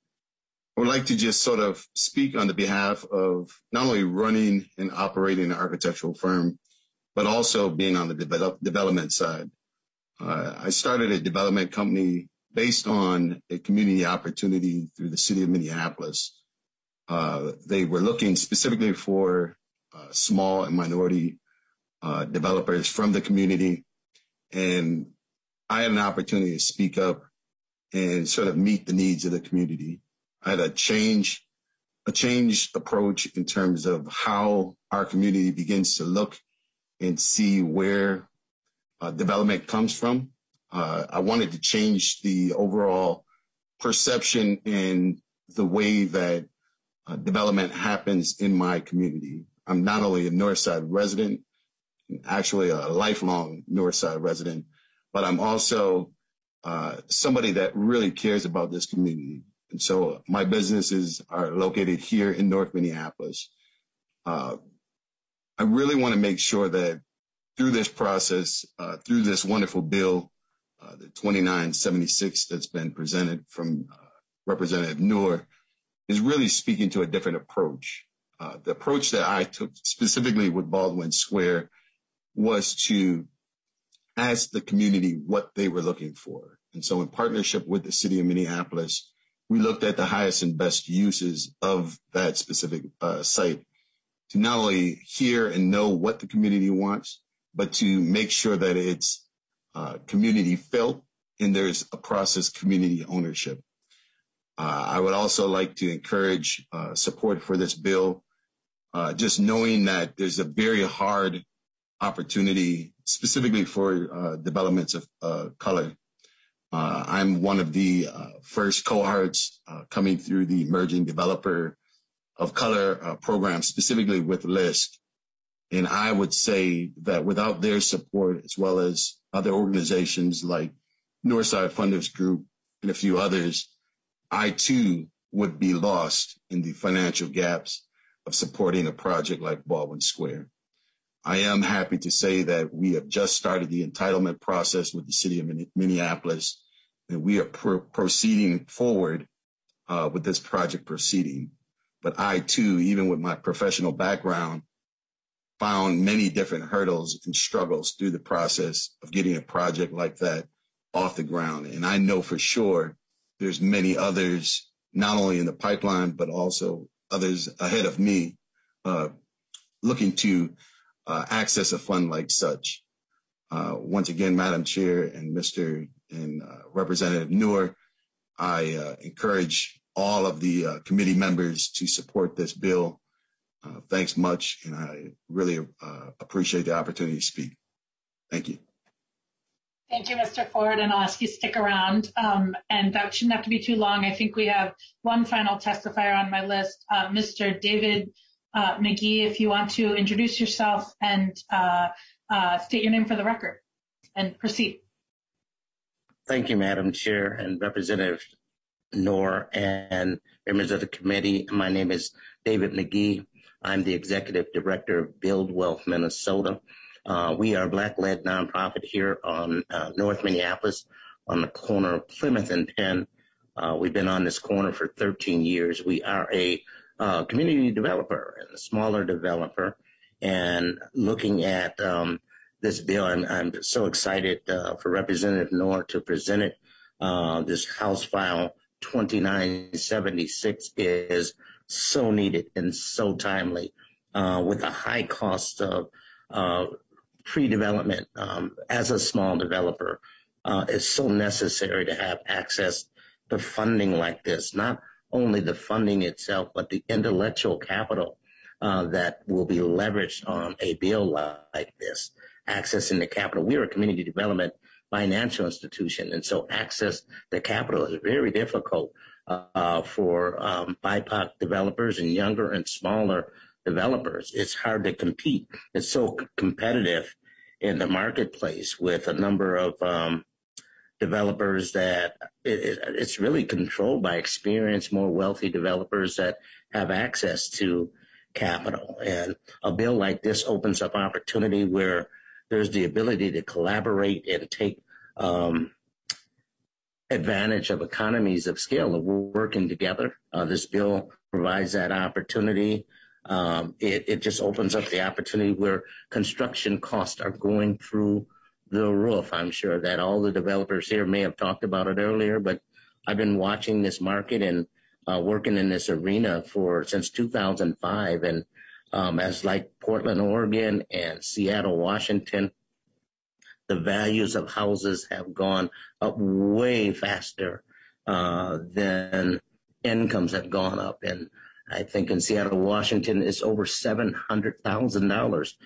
Speaker 18: I would like to just sort of speak on the behalf of not only running and operating an architectural firm, but also being on the develop, development side. Uh, I started a development company based on a community opportunity through the city of Minneapolis. Uh, they were looking specifically for uh, small and minority uh, developers from the community. And I had an opportunity to speak up and sort of meet the needs of the community. I had a change, a changed approach in terms of how our community begins to look and see where uh, development comes from. Uh, I wanted to change the overall perception and the way that uh, development happens in my community. I'm not only a Northside resident, actually a lifelong Northside resident, but I'm also uh, somebody that really cares about this community. And so my businesses are located here in North Minneapolis. Uh, I really want to make sure that through this process, uh, through this wonderful bill, uh, the twenty-nine seventy-six that's been presented from uh, Representative Noor, is really speaking to a different approach. Uh, the approach that I took specifically with Baldwin Square was to ask the community what they were looking for. And so in partnership with the city of Minneapolis, we looked at the highest and best uses of that specific uh, site to not only hear and know what the community wants, but to make sure that it's uh, community felt and there's a process community ownership. Uh, I would also like to encourage uh, support for this bill, uh, just knowing that there's a very hard opportunity specifically for uh, developments of uh, color. Uh, I'm one of the uh, first cohorts uh, coming through the Emerging Developer of Color uh, program, specifically with L I S C. And I would say that without their support, as well as other organizations like Northside Funders Group and a few others, I too would be lost in the financial gaps of supporting a project like Baldwin Square. I am happy to say that we have just started the entitlement process with the city of Minneapolis, and we are pro- proceeding forward uh, with this project proceeding. But I too, even with my professional background, found many different hurdles and struggles through the process of getting a project like that off the ground. And I know for sure there's many others, not only in the pipeline, but also others ahead of me, uh, looking to uh, access a fund like such. Uh, once again, Madam Chair and Mister and uh, Representative Noor, I uh, encourage all of the uh, committee members to support this bill. Uh, thanks much, and I really uh, appreciate the opportunity to speak. Thank you.
Speaker 7: Thank you, Mister Ford, and I'll ask you to stick around. Um, and that shouldn't have to be too long. I think we have one final testifier on my list, uh, Mister David uh, McGee, if you want to introduce yourself and uh, uh, state your name for the record and proceed.
Speaker 19: Thank you, Madam Chair and Representative Noor and members of the committee. My name is David McGee. I'm the Executive Director of Build Wealth Minnesota. Uh, we are a Black-led nonprofit here on uh, North Minneapolis on the corner of Plymouth and Penn. Uh, we've been on this corner for thirteen years. We are a uh, community developer and a smaller developer. And looking at um, this bill, I'm, I'm so excited uh, for Representative Noor to present it. Uh, this House File twenty-nine seventy-six is so needed and so timely, uh, with a high cost of uh, pre-development. Um, as a small developer, uh, it's so necessary to have access to funding like this, not only the funding itself, but the intellectual capital uh, that will be leveraged on a bill like this. Accessing the capital. We are a community development financial institution, and so access to capital is very difficult uh, for um, B I P O C developers and younger and smaller developers. It's hard to compete. It's so c- competitive in the marketplace with a number of um, developers that it, it, it's really controlled by experienced, more wealthy developers that have access to capital. And a bill like this opens up opportunity where there's the ability to collaborate and take um, advantage of economies of scale of working together. Uh, this bill provides that opportunity. Um, it, it just opens up the opportunity where construction costs are going through the roof. I'm sure that all the developers here may have talked about it earlier, but I've been watching this market and uh, working in this arena for since two thousand five, and Um, as like Portland, Oregon and Seattle, Washington, the values of houses have gone up way faster uh, than incomes have gone up. And I think in Seattle, Washington, it's over seven hundred thousand dollars.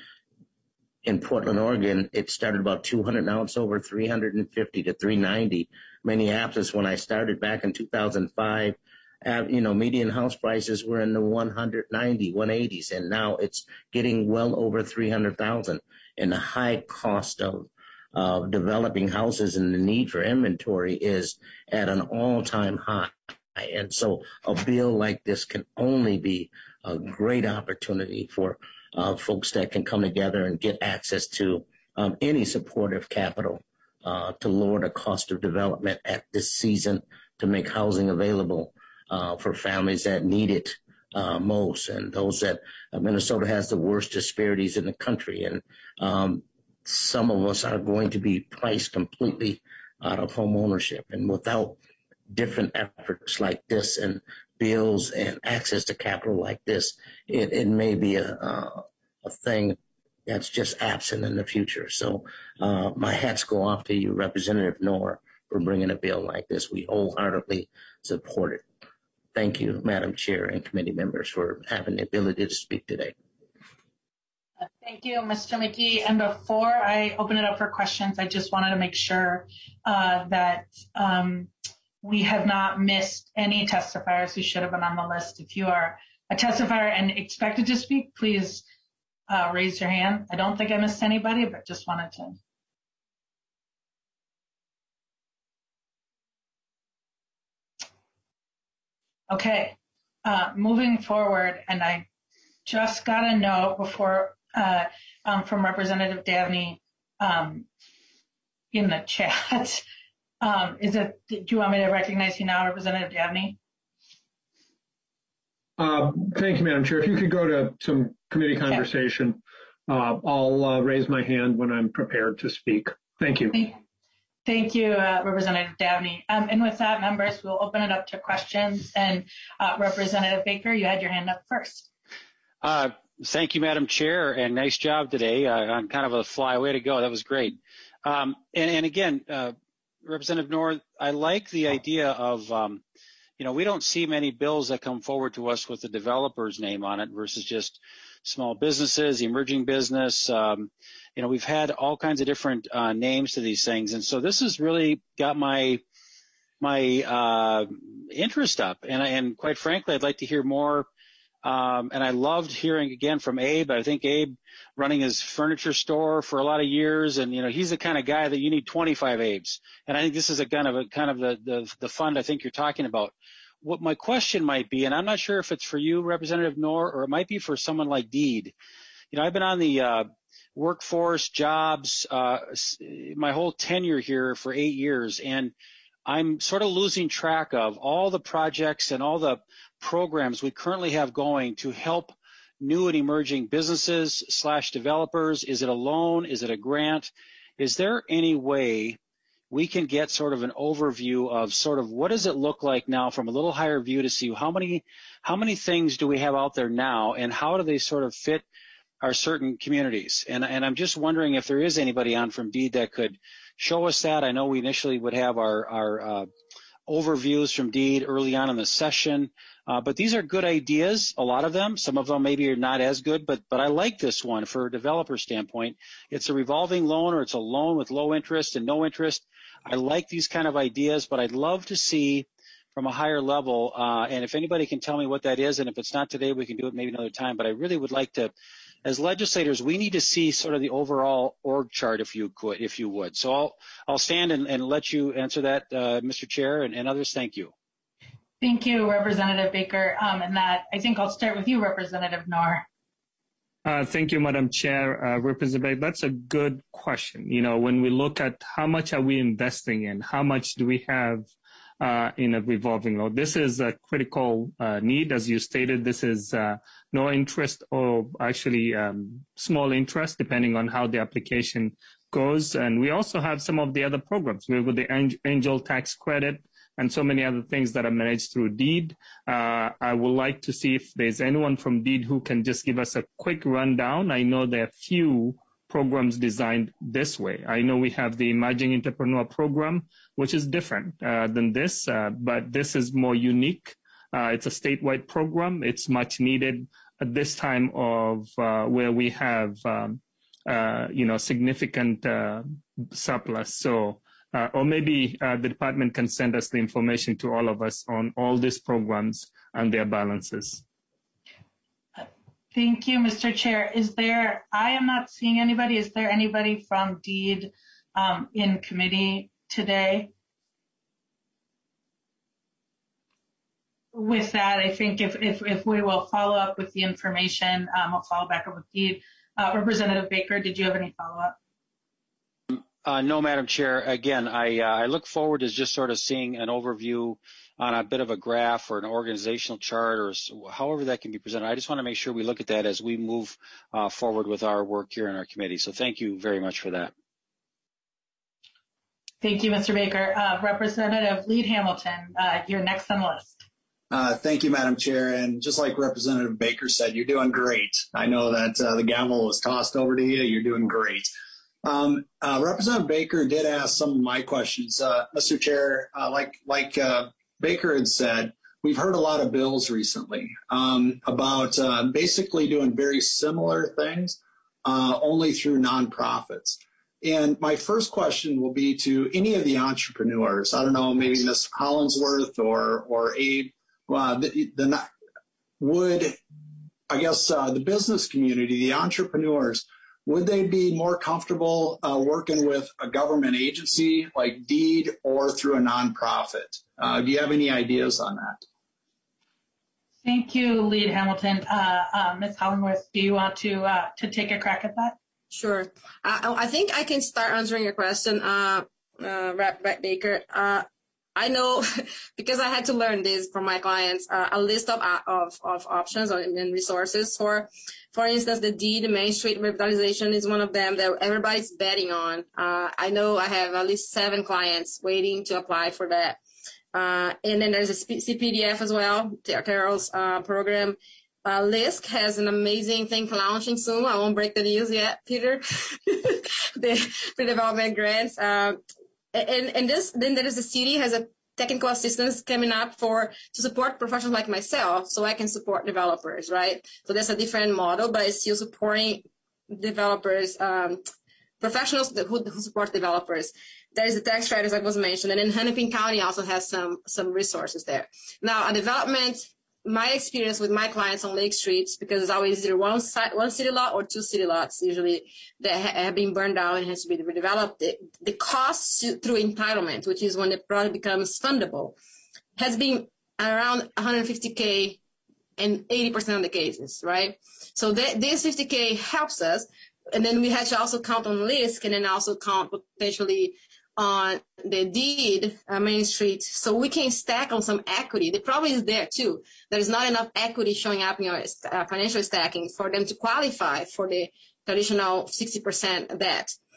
Speaker 19: In Portland, Oregon, it started about two hundred. Now it's over three hundred fifty to three ninety. Minneapolis, when I started back in two thousand five, Uh, you know, median house prices were in the one ninety, one eighties, and now it's getting well over three hundred thousand. And the high cost of uh, developing houses and the need for inventory is at an all-time high. And so a bill like this can only be a great opportunity for uh, folks that can come together and get access to um, any supportive capital uh, to lower the cost of development at this season, to make housing available Uh, for families that need it uh, most, and those that uh, Minnesota has the worst disparities in the country. And um, some of us are going to be priced completely out of home ownership. And without different efforts like this and bills and access to capital like this, it, it may be a, uh, a thing that's just absent in the future. So uh, my hats go off to you, Representative Knorr, for bringing a bill like this. We wholeheartedly support it. Thank you, Madam Chair and committee members, for having the ability to speak today.
Speaker 7: Thank you, Mister McGee. And before I open it up for questions, I just wanted to make sure uh, that um, we have not missed any testifiers who should have been on the list. If you are a testifier and expected to speak, please uh, raise your hand. I don't think I missed anybody, but just wanted to. Okay, uh, moving forward, and I just got a note before uh, um, from Representative Davnie um, in the chat. Um, is it? Do you want me to recognize you now, Representative Davnie?
Speaker 20: Uh, thank you, Madam Chair. If you could go to some committee conversation, okay. uh, I'll uh, raise my hand when I'm prepared to speak. Thank you.
Speaker 7: Thank, thank you, uh, Representative Davnie. Um, and with that, members, we'll open it up to questions. And uh, Representative Baker, you had your hand up first.
Speaker 4: Uh, thank you, Madam Chair, and nice job today uh, on kind of a fly. Way to go. That was great. Um, and, and again, uh, Representative Knorr, I like the idea of, um, you know, we don't see many bills that come forward to us with the developer's name on it versus just small businesses, emerging business. Um, you know, we've had all kinds of different uh, names to these things. And so this has really got my my uh, interest up. And, and quite frankly, I'd like to hear more. Um, and I loved hearing again from Abe. I think Abe running his furniture store for a lot of years, and you know he's the kind of guy that you need twenty-five Abes. And I think this is a kind of a kind of the the, the fund I think you're talking about. What my question might be, and I'm not sure if it's for you, Representative Knorr, or it might be for someone like Deed. You know, I've been on the uh, workforce, jobs, uh, my whole tenure here for eight years, and I'm sort of losing track of all the projects and all the programs we currently have going to help new and emerging businesses slash developers. Is it a loan? Is it a grant? Is there any way we can get sort of an overview of sort of what does it look like now from a little higher view to see how many how many things do we have out there now and how do they sort of fit our certain communities. And, and I'm just wondering if there is anybody on from DEED that could show us that. I know we initially would have our, our uh, overviews from DEED early on in the session, uh, but these are good ideas, a lot of them. Some of them maybe are not as good, but, but I like this one for a developer standpoint. It's a revolving loan or it's a loan with low interest and no interest. I like these kind of ideas, but I'd love to see from a higher level, uh, and if anybody can tell me what that is, and if it's not today, we can do it maybe another time, but I really would like to, as legislators, we need to see sort of the overall org chart, if you could, if you would. So I'll, I'll stand and, and let you answer that, uh, Mister Chair, and, and others. Thank you.
Speaker 7: Thank you, Representative Baker. Um, and that, I think I'll start with you, Representative Noor.
Speaker 1: Uh, thank you, Madam Chair. Uh, Representative Baker, that's a good question. You know, when we look at how much are we investing in, how much do we have Uh, in a revolving loan. This is a critical uh, need. As you stated, this is uh, no interest or actually um, small interest, depending on how the application goes. And we also have some of the other programs. We have the Angel Tax Credit and so many other things that are managed through DEED. Uh, I would like to see if there's anyone from DEED who can just give us a quick rundown. I know there are few programs designed this way. I know we have the Emerging Entrepreneur Program, which is different uh, than this, uh, but this is more unique. Uh, it's a statewide program. It's much needed at this time of uh, where we have, um, uh, you know, significant uh, surplus. So, uh, or maybe uh, the department can send us the information to all of us on all these programs and their balances.
Speaker 7: Thank you, Mister Chair. Is there, I am not seeing anybody. Is there anybody from DEED um, in committee today? With that, I think if, if, if we will follow up with the information, um, I'll follow back up with DEED. Uh, Representative Baker, did you have any follow-up?
Speaker 4: Uh, no, Madam Chair. Again, I, uh, I look forward to just sort of seeing an overview on a bit of a graph or an organizational chart or however that can be presented. I just want to make sure we look at that as we move uh, forward with our work here in our committee. So thank you very much for that.
Speaker 7: Thank you, Mister Baker. Uh, Representative Lead Hamilton, uh, you're next on the list.
Speaker 3: Uh, thank you, Madam Chair. And just like Representative Baker said, you're doing great. I know that uh, the gavel was tossed over to you. You're doing great. Um, uh, Representative Baker did ask some of my questions. Uh, Mister Chair, uh, like, like uh, Baker had said, we've heard a lot of bills recently um, about uh, basically doing very similar things, uh, only through nonprofits. And my first question will be to any of the entrepreneurs. I don't know, maybe Miz Hollingsworth or or Abe. Uh, the, the would I guess uh, the business community, the entrepreneurs, would they be more comfortable uh, working with a government agency like DEED or through a nonprofit? Uh, do you have any ideas on that?
Speaker 7: Thank you, Lead Hamilton. Uh, uh, Miz Hollingsworth, do you want to uh, to take a crack at that?
Speaker 12: Sure. Uh, I think I can start answering your question, uh, uh, Rep Baker. Uh, I know because I had to learn this from my clients, uh, a list of, of, of options and resources for, for instance, the DEED, Main Street Revitalization is one of them that everybody's betting on. Uh, I know I have at least seven clients waiting to apply for that. Uh, and then there's a C P D F as well, Carol's uh, program. Uh, L I S C has an amazing thing launching soon. I won't break the news yet, Peter. the, the development grants. Uh, and, and this, then there is the city has a technical assistance coming up for to support professionals like myself, so I can support developers, right? So that's a different model, but it's still supporting developers, um, professionals who, who support developers. There is the tax credits that was mentioned, and then Hennepin County also has some some resources there. Now, a development. My experience with my clients on Lake Street, because it's always either one site, one city lot or two city lots usually that ha- have been burned down and has to be redeveloped. The, the cost to, through entitlement, which is when the project becomes fundable, has been around one hundred fifty K in eighty percent of the cases, right? So that, this fifty K helps us. And then we had to also count on L I S C and then also count potentially on the DEED, uh, Main Street, so we can stack on some equity. The problem is there too. There is not enough equity showing up in your uh, financial stacking for them to qualify for the traditional sixty percent debt.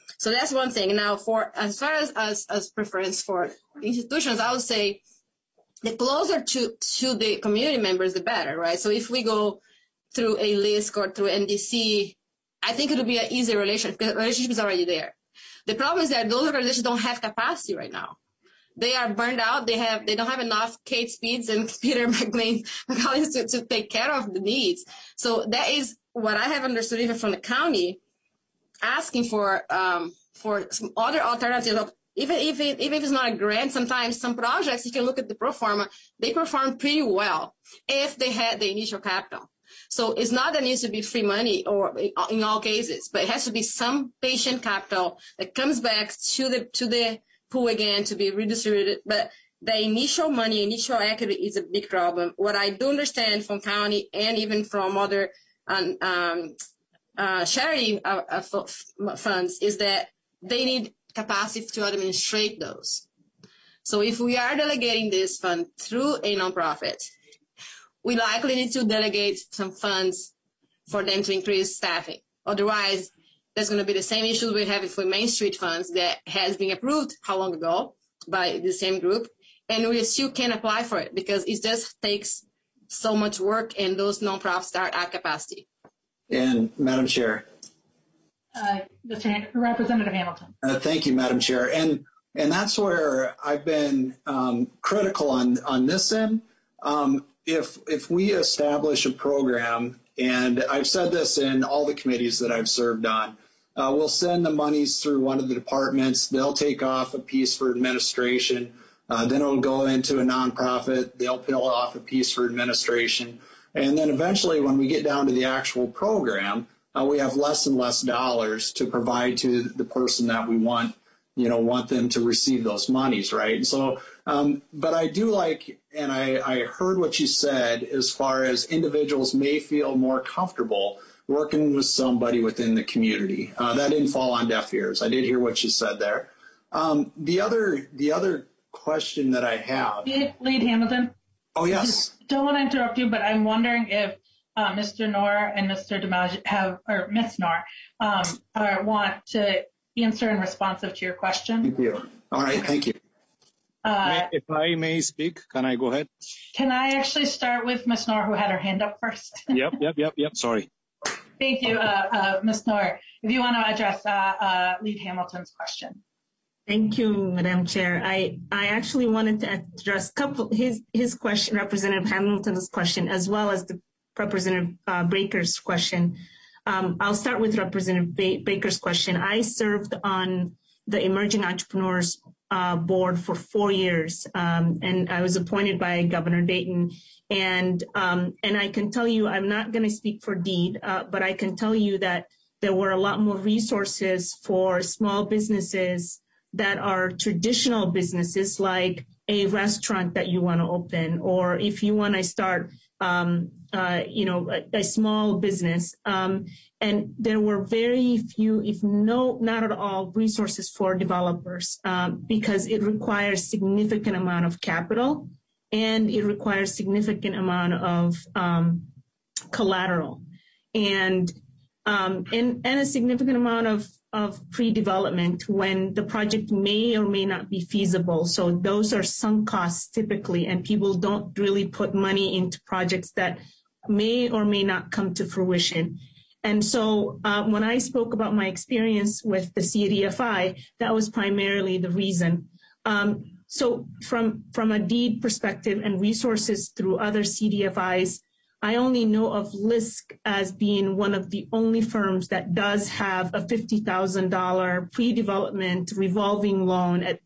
Speaker 12: So that's one thing. Now, for as far as, as, as preference for institutions, I would say the closer to, to the community members, the better, right? So if we go through a LISC or through N D C, I think it'll be an easy relationship because the relationship is already there. The problem is that those organizations don't have capacity right now. They are burned out. They have they don't have enough Kate Speeds and Peter McLean to, to take care of the needs. So that is what I have understood even from the county, asking for um, for some other alternatives. Even if it, even if it's not a grant, sometimes some projects, you can look at the pro forma, they perform pretty well if they had the initial capital. So it's not that it needs to be free money or in all cases, but it has to be some patient capital that comes back to the to the pool again to be redistributed. But the initial money, initial equity is a big problem. What I do understand from county and even from other um, um, uh, charity uh, uh, funds is that they need capacity to administrate those. So if we are delegating this fund through a nonprofit, we likely need to delegate some funds for them to increase staffing. Otherwise, there's going to be the same issues we're having for Main Street funds that has been approved how long ago by the same group, and we still can't apply for it because it just takes so much work and those nonprofits are at capacity.
Speaker 3: And Madam Chair.
Speaker 7: Uh, Mister Representative Hamilton.
Speaker 3: Uh, thank you, Madam Chair. And and that's where I've been um, critical on, on this end. Um, if if we establish a program, and I've said this in all the committees that I've served on, uh, we'll send the monies through one of the departments. They'll take off a piece for administration. Uh, then it'll go into a nonprofit. They'll peel off a piece for administration. And then eventually when we get down to the actual program, uh, we have less and less dollars to provide to the person that we want, you know, want them to receive those monies, right? And so, um, but I do like, and I, I heard what you said as far as individuals may feel more comfortable working with somebody within the community. Uh, that didn't fall on deaf ears. I did hear what you said there. Um, the other, the other question that I have.
Speaker 7: Lead Hamilton.
Speaker 3: Oh, yes.
Speaker 7: Don't want to interrupt you, but I'm wondering if uh, Mister Noor and Mister DiMaggio have, or Miz Noor, um, are, want to answer in responsive to your question.
Speaker 3: Thank you. All right, thank you.
Speaker 7: Uh,
Speaker 13: if I may speak, can I go ahead?
Speaker 7: Can I actually start with Miz Noor, who had her hand up first?
Speaker 13: Yep, yep, yep, yep. Sorry.
Speaker 7: Thank you, uh, uh, Miz Noor. If you want to address uh, uh, Lead Hamilton's question.
Speaker 9: Thank you, Madam Chair. I, I actually wanted to address couple his his question, Representative Hamilton's question, as well as the Representative uh, Baker's question. Um, I'll start with Representative ba- Baker's question. I served on the Emerging Entrepreneurs uh, Board for four years, um, and I was appointed by Governor Dayton. And um, and I can tell you, I'm not going to speak for DEED, uh, but I can tell you that there were a lot more resources for small businesses that are traditional businesses, like a restaurant that you want to open, or if you want to start, um, uh, you know, a, a small business. Um, and there were very few, if no, not at all, resources for developers um, because it requires significant amount of capital and it requires significant amount of um, collateral and, um, and and a significant amount of of pre-development when the project may or may not be feasible. So those are sunk costs typically, and people don't really put money into projects that may or may not come to fruition. And so uh, when I spoke about my experience with the C D F I, that was primarily the reason. Um, so from, from a DEED perspective and resources through other C D F Is, I only know of LISC as being one of the only firms that does have a fifty thousand dollars pre-development revolving loan at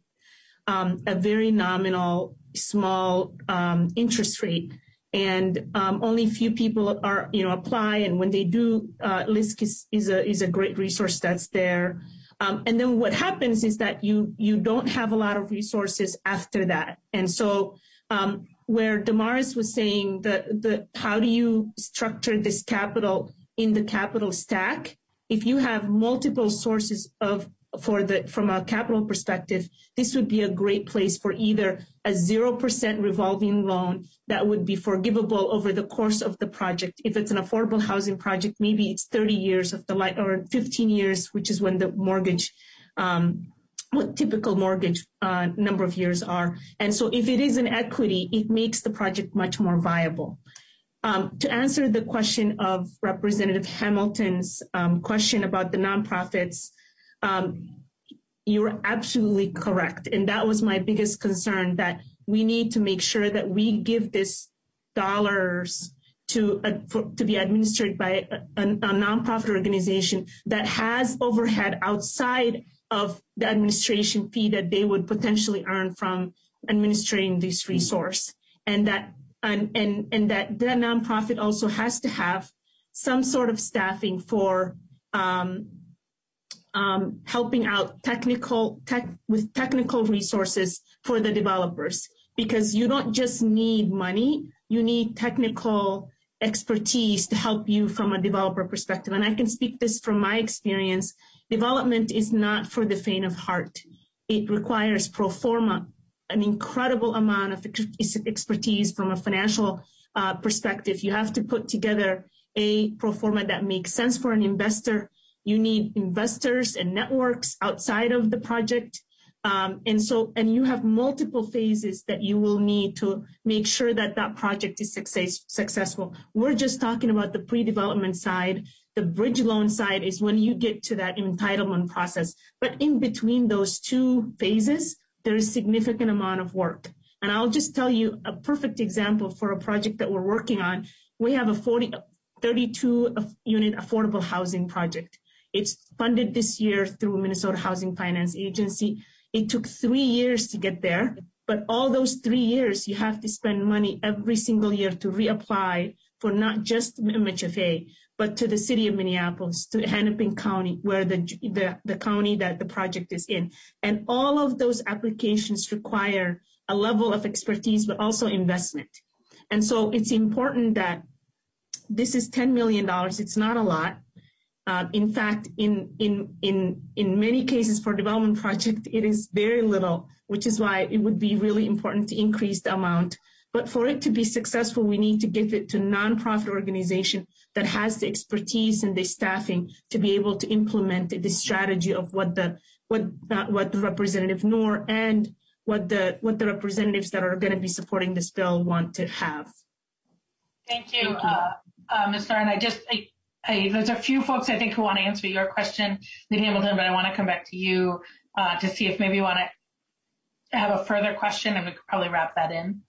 Speaker 9: um, a very nominal, small um, interest rate. And um, only few people are, you know, apply. And when they do, uh, LISC is, is, a, is a great resource that's there. Um, and then what happens is that you, you don't have a lot of resources after that. And so um, where Damaris was saying the, the, how do you structure this capital in the capital stack? If you have multiple sources of for the from a capital perspective, this would be a great place for either a zero percent revolving loan that would be forgivable over the course of the project. If it's an affordable housing project, maybe it's thirty years of the life, or fifteen years, which is when the mortgage, um, what typical mortgage uh, number of years are. And so if it is an equity, it makes the project much more viable. Um, to answer the question of Representative Hamilton's um, question about the nonprofits, Um, you're absolutely correct. And that was my biggest concern, that we need to make sure that we give this dollars to, uh, for, to be administered by a, a, a nonprofit organization that has overhead outside of the administration fee that they would potentially earn from administering this resource. And that, and, and, and that that nonprofit also has to have some sort of staffing for, um, Um, helping out technical tech with technical resources for the developers, because you don't just need money, you need technical expertise to help you from a developer perspective. And I can speak this from my experience. Development is not for the faint of heart. It requires pro forma, an incredible amount of expertise from a financial uh, perspective. You have to put together a pro forma that makes sense for an investor. You need investors and networks outside of the project. Um, and so, and you have multiple phases that you will need to make sure that that project is success, successful. We're just talking about the pre-development side. The bridge loan side is when you get to that entitlement process. But in between those two phases, there is significant amount of work. And I'll just tell you a perfect example for a project that we're working on. We have a forty, thirty-two unit affordable housing project. It's funded this year through Minnesota Housing Finance Agency. It took three years to get there, but all those three years, you have to spend money every single year to reapply for not just M H F A, but to the city of Minneapolis, to Hennepin County, where the, the, the county that the project is in. And all of those applications require a level of expertise, but also investment. And so it's important that this is ten million dollars. It's not a lot. Uh, in fact, in, in, in, in many cases for development project, it is very little, which is why it would be really important to increase the amount. But for it to be successful, we need to give it to a nonprofit organization that has the expertise and the staffing to be able to implement the strategy of what the, what, uh, what the Representative Noor and what the, what the representatives that are going to be supporting this bill want to have.
Speaker 7: Thank you, Thank you. Uh, uh, Miz Noor. And I just, I, I, there's a few folks I think who want to answer your question, Lady Hamilton, but I want to come back to you uh, to see if maybe you want to have a further question, and we could probably wrap that in.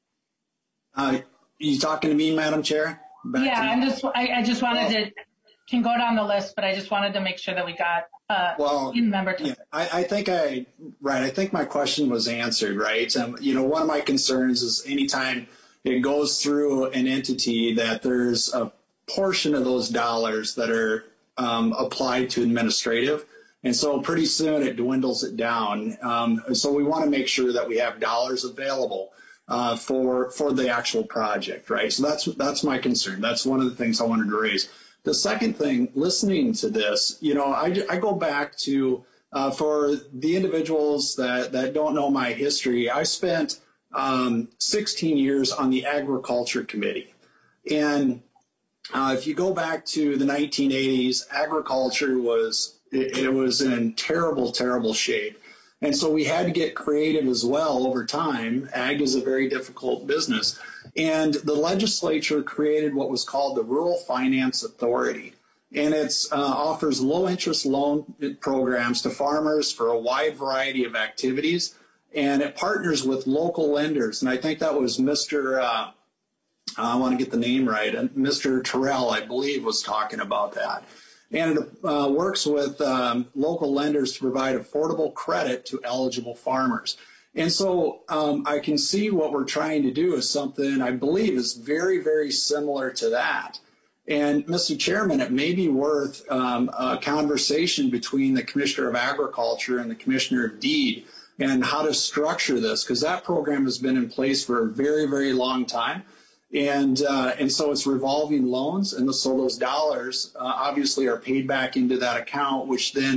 Speaker 3: Uh, you talking to me, Madam Chair? Back
Speaker 7: yeah, I'm just, I, I just wanted well, to, can go down the list, but I just wanted to make sure that we got uh,
Speaker 3: well,
Speaker 7: in member time.
Speaker 3: Yeah, I, I think I, right, I think my question was answered, right? Um, you know, one of my concerns is anytime it goes through an entity that there's a portion of those dollars that are um, applied to administrative. And so pretty soon it dwindles it down. Um, so we want to make sure that we have dollars available uh, for for the actual project, right? So that's that's my concern. That's one of the things I wanted to raise. The second thing, listening to this, you know, I, I go back to, uh, for the individuals that, that don't know my history, I spent um, sixteen years on the Agriculture Committee. And Uh, if you go back to the nineteen eighties, agriculture was, it, it was in terrible, terrible shape. And so we had to get creative as well over time. Ag is a very difficult business. And the legislature created what was called the Rural Finance Authority. And it uh, offers low-interest loan programs to farmers for a wide variety of activities. And it partners with local lenders. And I think that was Mister Uh, I want to get the name right. And Mister Terrell, I believe, was talking about that. And it uh, works with um, local lenders to provide affordable credit to eligible farmers. And so um, I can see what we're trying to do is something I believe is very, very similar to that. And Mister Chairman, it may be worth um, a conversation between the Commissioner of Agriculture and the Commissioner of Deed and how to structure this, because that program has been in place for a very, very long time. And uh, and so it's revolving loans, and so those dollars uh, obviously are paid back into that account, which then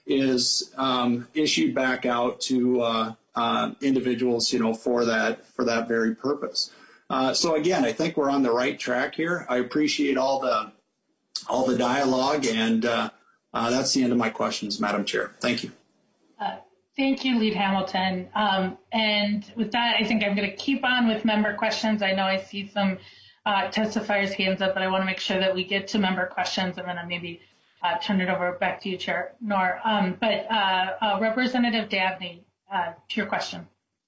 Speaker 3: is um, issued back out to uh, uh, individuals, you know, for that for that very purpose. Uh, so again, I think we're on the right track here. I appreciate all the all the dialogue, and uh, uh, that's the end of my questions, Madam Chair. Thank you.
Speaker 7: Uh, thank you, Lead Hamilton. Um, and with that, I think I'm going to keep on with member questions. I know I see some uh, testifiers' hands up, but I want to make sure that we get to member questions, and then I maybe uh, turn it over back to you, Chair Noor. Um, but uh, uh, Representative Dabney, uh, to your question.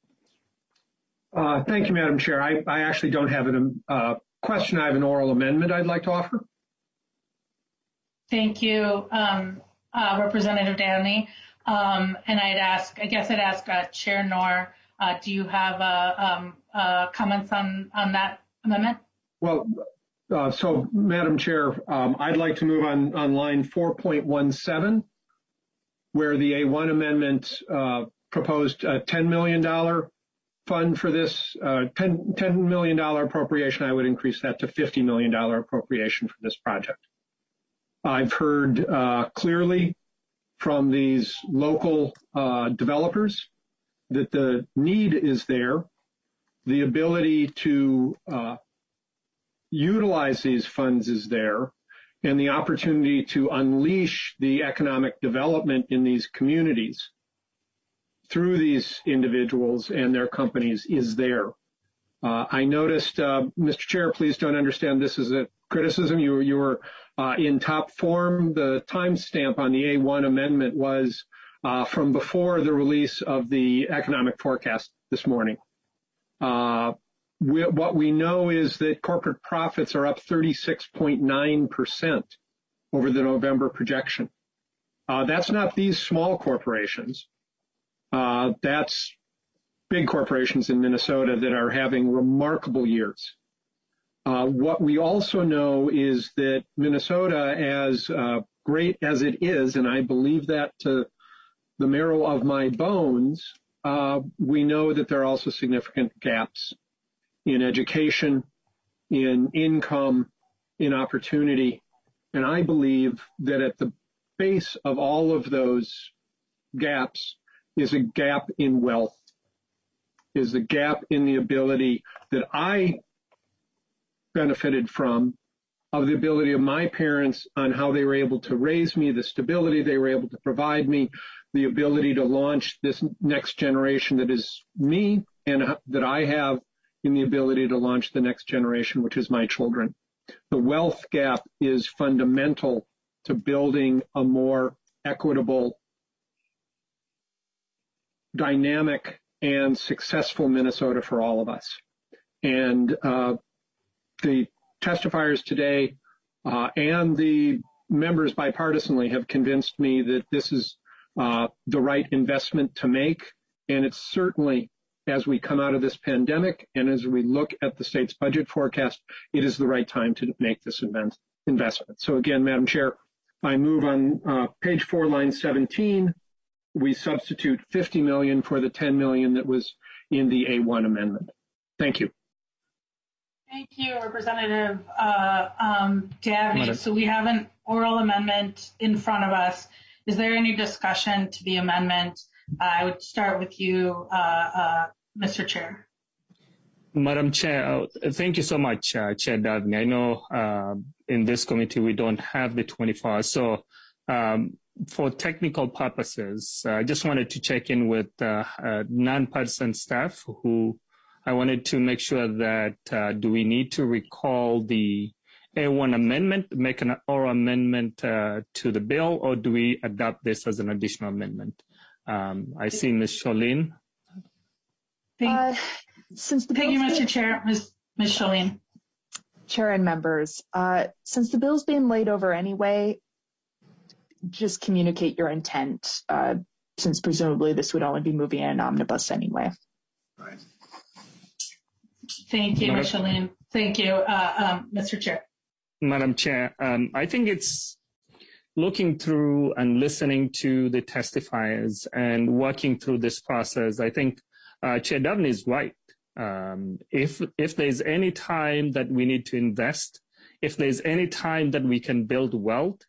Speaker 20: Uh, thank you, Madam Chair. I, I actually don't have a uh, question. I have an oral amendment I'd like to offer.
Speaker 7: Thank you, um, uh, Representative Dabney. Um, and I'd ask, I guess I'd ask uh, Chair Noor, uh, do you have uh, um, uh, comments on, on that amendment?
Speaker 20: Well, uh, so Madam Chair, um, I'd like to move on, on line four point one seven, where the A one amendment uh, proposed a ten million dollars fund for this, uh, ten million dollars appropriation. I would increase that to fifty million dollars appropriation for this project. I've heard uh, clearly from these local uh, developers that the need is there, the ability to uh, utilize these funds is there, and the opportunity to unleash the economic development in these communities through these individuals and their companies is there. Uh, I noticed, uh, Mister Chair, please don't understand this as a criticism. You, you were uh, in top form. The timestamp on the A one amendment was uh, from before the release of the economic forecast this morning. Uh, we, what we know is that corporate profits are up thirty-six point nine percent over the November projection. Uh, that's not these small corporations. Uh, that's big corporations in Minnesota that are having remarkable years. Uh, what we also know is that Minnesota, as uh, great as it is, and I believe that to the marrow of my bones, uh, we know that there are also significant gaps in education, in income, in opportunity. And I believe that at the base of all of those gaps is a gap in wealth, is a gap in the ability that I benefited from, of the ability of my parents on how they were able to raise me, the stability they were able to provide me, the ability to launch this next generation that is me and that I have in the ability to launch the next generation, which is my children. The wealth gap is fundamental to building a more equitable, dynamic, and successful Minnesota for all of us. And uh, the testifiers today uh, and the members bipartisanly have convinced me that this is uh, the right investment to make. And it's certainly, as we come out of this pandemic and as we look at the state's budget forecast, it is the right time to make this invent- investment. So again, Madam Chair, I move on uh, page four, line seventeen. We substitute fifty million dollars for the ten million dollars that was in the A one amendment. Thank you.
Speaker 7: Thank you, Representative uh, um, Dabney.
Speaker 1: Madam.
Speaker 7: So we have an oral amendment in front of us. Is there any discussion to the amendment? Uh, I would start with you, uh, uh, Mister Chair.
Speaker 1: Madam Chair, uh, thank you so much, uh, Chair Dabney. I know uh, in this committee we don't have the twenty-four hours, so um, for technical purposes, uh, I just wanted to check in with uh, uh, non-partisan staff who I wanted to make sure that uh, do we need to recall the A one amendment, make an oral amendment uh, to the bill, or do we adopt this as an additional amendment? Um, I see Miz Scholien.
Speaker 7: Thank,
Speaker 21: uh, since the
Speaker 7: thank you, Mister
Speaker 21: being,
Speaker 7: Chair. Miz Miz Scholien.
Speaker 21: Chair and members, uh, since the bill's being laid over anyway, just communicate your intent, uh, since presumably this would only be moving in an omnibus anyway.
Speaker 3: Right.
Speaker 7: Thank you, Miz Scholien. Thank you, uh, um, Mister Chair.
Speaker 1: Madam Chair, um, I think it's looking through and listening to the testifiers and working through this process. I think uh, Chair Dabney is right. Um, if if there's any time that we need to invest, if there's any time that we can build wealth,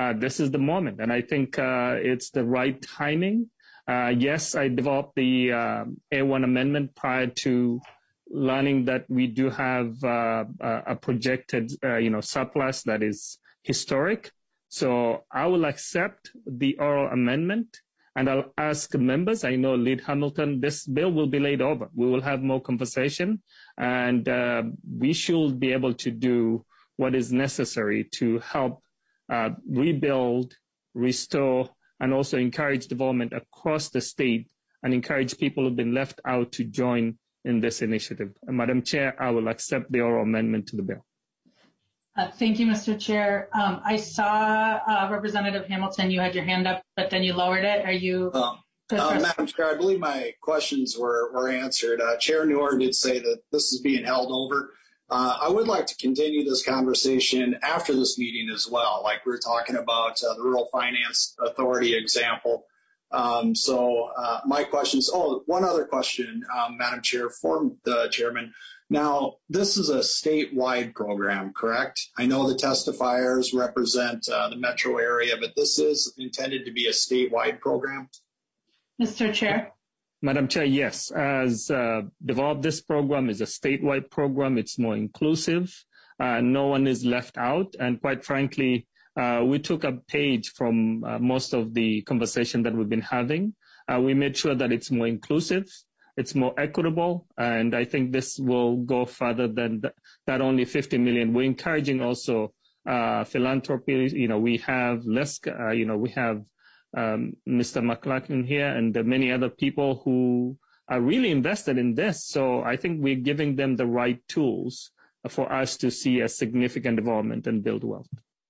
Speaker 1: uh, this is the moment. And I think uh, it's the right timing. Uh, yes, I developed the uh, A one amendment prior to learning that we do have uh, a projected, uh, you know, surplus that is historic. So I will accept the oral amendment, and I'll ask members. I know Lead Hamilton, this bill will be laid over. We will have more conversation, and uh, we should be able to do what is necessary to help uh, rebuild, restore, and also encourage development across the state and encourage people who've been left out to join in this initiative. And Madam Chair, I will accept the oral amendment to the bill.
Speaker 7: Uh, thank you, Mister Chair. Um, I saw uh, Representative Hamilton, you had your hand up, but then you lowered it. Are you?
Speaker 3: Uh, uh, Madam Chair, I believe my questions were, were answered. Uh, Chair Noor did say that this is being held over. Uh, I would like to continue this conversation after this meeting as well, like we were talking about uh, the Rural Finance Authority example. Um, so uh, my questions, oh, one other question, um, Madam Chair, for the Chairman. Now, this is a statewide program, correct? I know the testifiers represent uh, the metro area, but this is intended to be a statewide program?
Speaker 7: Mister Chair.
Speaker 1: Madam Chair, yes. As uh, developed, this program is a statewide program. It's more inclusive. Uh, no one is left out. And quite frankly, uh, we took a page from uh, most of the conversation that we've been having. Uh, we made sure that it's more inclusive. It's more equitable, and I think this will go further than th- that only fifty million. We're encouraging also uh, philanthropy. You know, we have less, uh, you know, we have um, Mister McLaughlin here and uh, many other people who are really invested in this. So I think we're giving them the right tools for us to see a significant development and build wealth.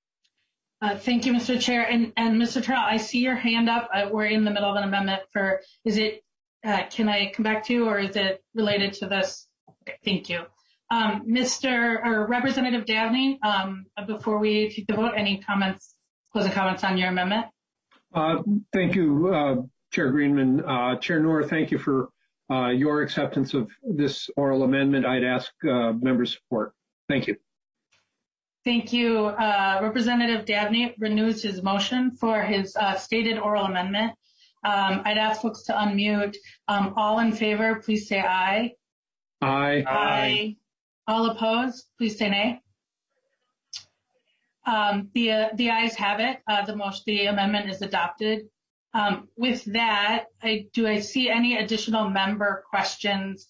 Speaker 7: Uh, thank you, Mister Chair. And, and Mister Terrell, I see your hand up. Uh, we're in the middle of an amendment for, is it, Uh, can I come back to you, or is it related to this? Okay, thank you. Um, Mister or Representative Dabney, um, before we take the vote, any comments, closing comments on your amendment?
Speaker 20: Uh, thank you, uh, Chair Greenman. Uh, Chair Noor, thank you for uh, your acceptance of this oral amendment. I'd ask uh, member support. Thank you.
Speaker 7: Thank you. Uh, Representative Dabney renews his motion for his uh, stated oral amendment. Um, I'd ask folks to unmute. Um, all in favor, please say aye.
Speaker 20: Aye.
Speaker 7: Aye. All opposed, please say nay. Um, the uh, the ayes have it. Uh, the motion, the amendment is adopted. Um, with that, I, do I see any additional member questions?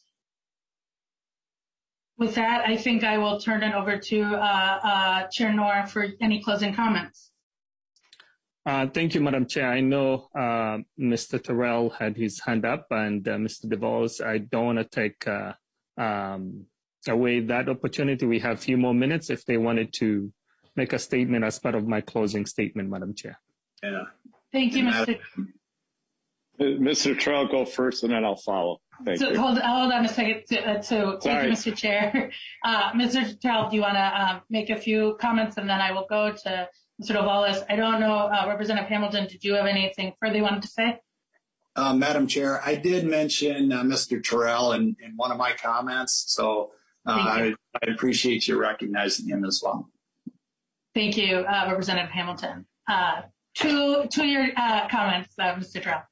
Speaker 7: With that, I think I will turn it over to uh, uh, Chair Noor for any closing comments.
Speaker 1: Uh, thank you, Madam Chair. I know uh, Mister Terrell had his hand up, and uh, Mister DeVos, I don't want to take uh, um, away that opportunity. We have a few more minutes if they wanted to make a statement as part of my closing statement, Madam Chair.
Speaker 3: Yeah.
Speaker 7: Thank you, Mister
Speaker 11: Mister Terrell, go first, and then I'll follow. Thank
Speaker 7: so,
Speaker 11: you.
Speaker 7: Hold, hold on a second. To, uh, to, thank you, Mister Chair. Uh, Mister Terrell, do you want to um, make a few comments, and then I will go to Mister Novalis. I don't know, uh, Representative Hamilton, did you have anything further you wanted to say?
Speaker 3: Uh, Madam Chair, I did mention uh, Mister Terrell in, in one of my comments, so uh, I, I appreciate you recognizing him as well.
Speaker 7: Thank you, uh, Representative Hamilton. Uh, to, to your uh, comments, uh, Mister Terrell.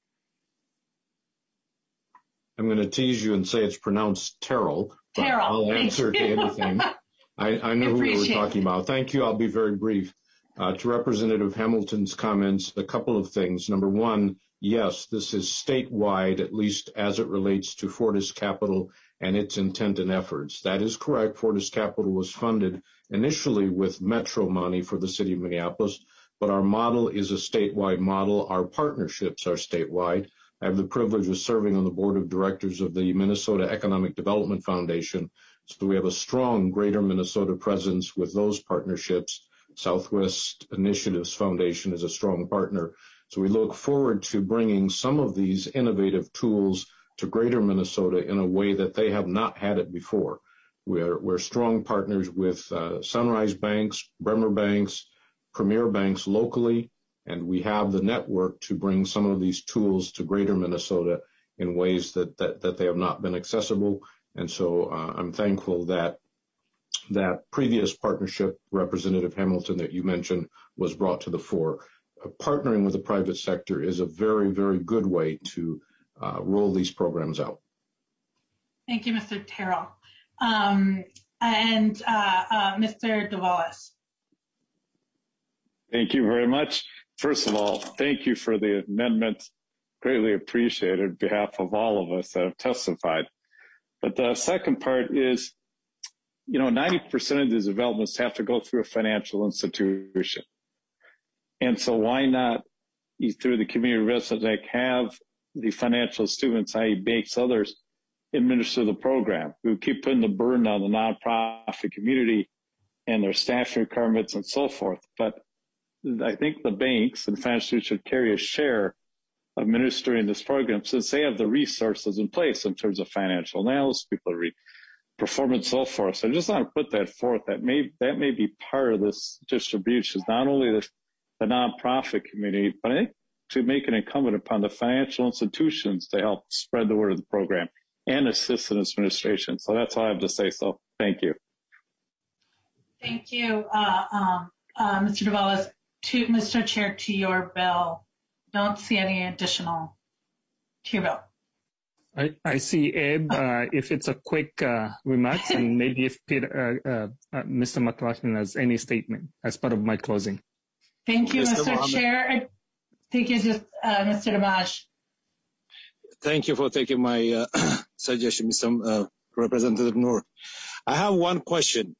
Speaker 14: I'm going to tease you and say it's pronounced Terrell.
Speaker 7: Terrell.
Speaker 14: I'll answer to anything. I, I know who we were talking about. Thank you. I'll be very brief. Uh, to Representative Hamilton's comments, a couple of things. Number one, yes, this is statewide, at least as it relates to Fortis Capital and its intent and efforts. That is correct. Fortis Capital was funded initially with Metro money for the city of Minneapolis, but our model is a statewide model. Our partnerships are statewide. I have the privilege of serving on the board of directors of the Minnesota Economic Development Foundation, so we have a strong greater Minnesota presence with those partnerships. Southwest Initiatives Foundation is a strong partner. So we look forward to bringing some of these innovative tools to greater Minnesota in a way that they have not had it before. We're, we're strong partners with uh, Sunrise Banks, Bremer Banks, Premier Banks locally, and we have the network to bring some of these tools to greater Minnesota in ways that, that, that they have not been accessible. And so uh, I'm thankful that that previous partnership, Representative Hamilton, that you mentioned was brought to the fore. Uh, partnering with the private sector is a very, very good way to uh, roll these programs out.
Speaker 7: Thank you, Mister Terrell. Um, and uh, uh, Mister Davalos.
Speaker 11: Thank you very much. First of all, thank you for the amendment. Greatly appreciated on behalf of all of us that have testified. But the second part is, you know, ninety percent of these developments have to go through a financial institution. And so why not, through the community residents, like have the financial students, that is banks, others, administer the program? We keep putting the burden on the nonprofit community and their staff requirements and so forth. But I think the banks and financial institutions should carry a share of administering this program since they have the resources in place in terms of financial analysis, people read performance, so forth. So I just want to put that forth. That may that may be part of this distribution, not only the, the nonprofit community, but I think to make it incumbent upon the financial institutions to help spread the word of the program and assist in administration. So that's all I have to say. So thank you.
Speaker 7: Thank you, uh, um, uh, Mister Davalos. To Mister Chair, to your bill. Don't see any additional to your bill.
Speaker 1: I, I see Abe. Uh, if it's a quick uh, remarks, and maybe if Peter, uh, uh, uh, Mister McLaughlin has any statement as part of my closing.
Speaker 7: Thank you,
Speaker 13: Mister
Speaker 7: Mister
Speaker 13: Mohammed.
Speaker 7: Chair. Thank you, just uh, Mister Damaj.
Speaker 13: Thank you for taking my uh, suggestion, Mister Uh, Representative Noor. I have one question.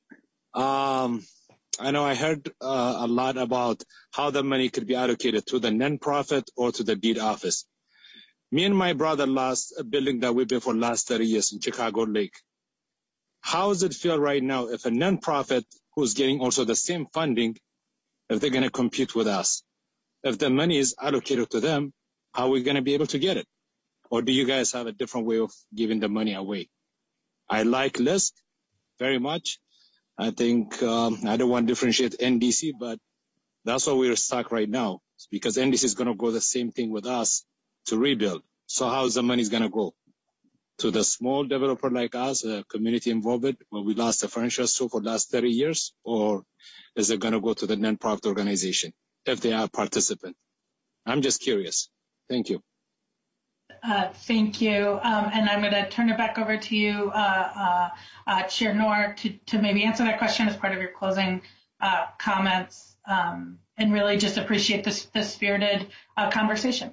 Speaker 13: Um, I know I heard uh, a lot about how the money could be allocated to the nonprofit or to the deed office. Me and my brother lost a building that we've been for the last thirty years in Chicago Lake. How does it feel right now if a nonprofit who's getting also the same funding, if they're going to compete with us? If the money is allocated to them, how are we going to be able to get it? Or do you guys have a different way of giving the money away? I like L I S C very much. I think um, I don't want to differentiate N D C, but that's why we're stuck right now, because N D C is going to go the same thing with us to rebuild. So how's the money going to go? To the small developer like us, a community involvement, where we lost the franchise to for the last thirty years, or is it going to go to the nonprofit organization if they are participant? I'm just curious. Thank you.
Speaker 7: Uh, thank you. Um, and I'm going to turn it back over to you, uh, uh, uh, Chair Noor, to, to maybe answer that question as part of your closing uh, comments, um, and really just appreciate this, this spirited uh, conversation.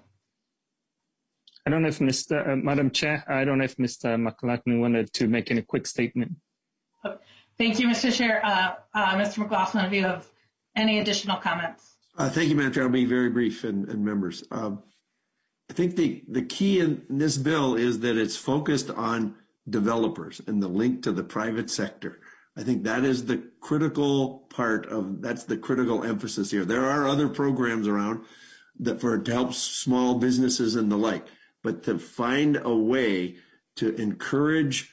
Speaker 1: I don't know if Mister Uh, Madam Chair, I don't know if Mister McLaughlin wanted to make any quick statement.
Speaker 7: Thank you, Mister Chair. Uh, uh, Mister McLaughlin, if you have any additional comments.
Speaker 8: Uh, thank you, Madam Chair. I'll be very brief, and, and members. Um, I think the, the key in this bill is that it's focused on developers and the link to the private sector. I think that is the critical part of, that's the critical emphasis here. There are other programs around that for to help small businesses and the like, but to find a way to encourage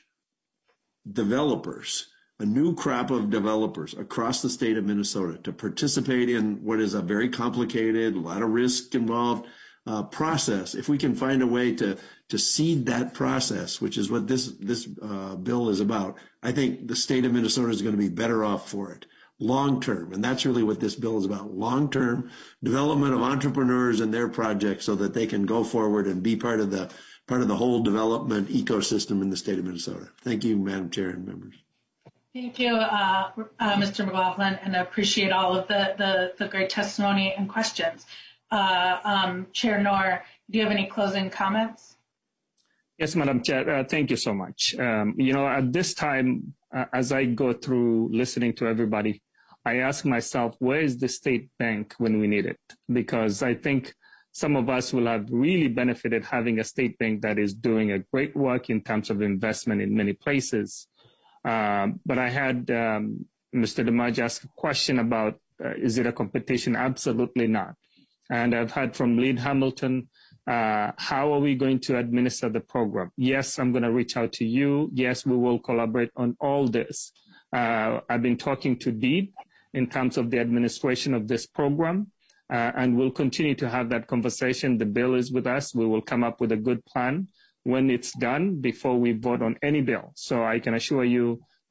Speaker 8: developers, a new crop of developers across the state of Minnesota to participate in what is a very complicated, a lot of risk involved Uh, process. If we can find a way to to seed that process, which is what this this uh, bill is about, I think the state of Minnesota is going to be better off for it long term, and that's really what this bill is about: long term development of entrepreneurs and their projects, so that they can go forward and be part of the part of the whole development ecosystem in the state of Minnesota. Thank you, Madam Chair and members.
Speaker 7: Thank you, uh, uh, Mister McLaughlin, and I appreciate all of the the, the great testimony and questions. Uh, um, Chair Noor, do you have any closing comments?
Speaker 1: Yes, Madam Chair. Uh, thank you so much. Um, you know, at this time, uh, as I go through listening to everybody, I ask myself, where is the state bank when we need it? Because I think some of us will have really benefited having a state bank that is doing a great work in terms of investment in many places. Uh, but I had um, Mister Damaj ask a question about, uh, is it a competition? Absolutely not. And I've heard from Lead Hamilton, uh, how are we going to administer the program? Yes, I'm going to reach out to you. Yes, we will collaborate on all this. Uh, I've been talking to Deed in terms of the administration of this program, uh, and we'll continue to have that conversation. The bill is with us. We will come up with a good plan when it's done before we vote on any bill. So I can assure you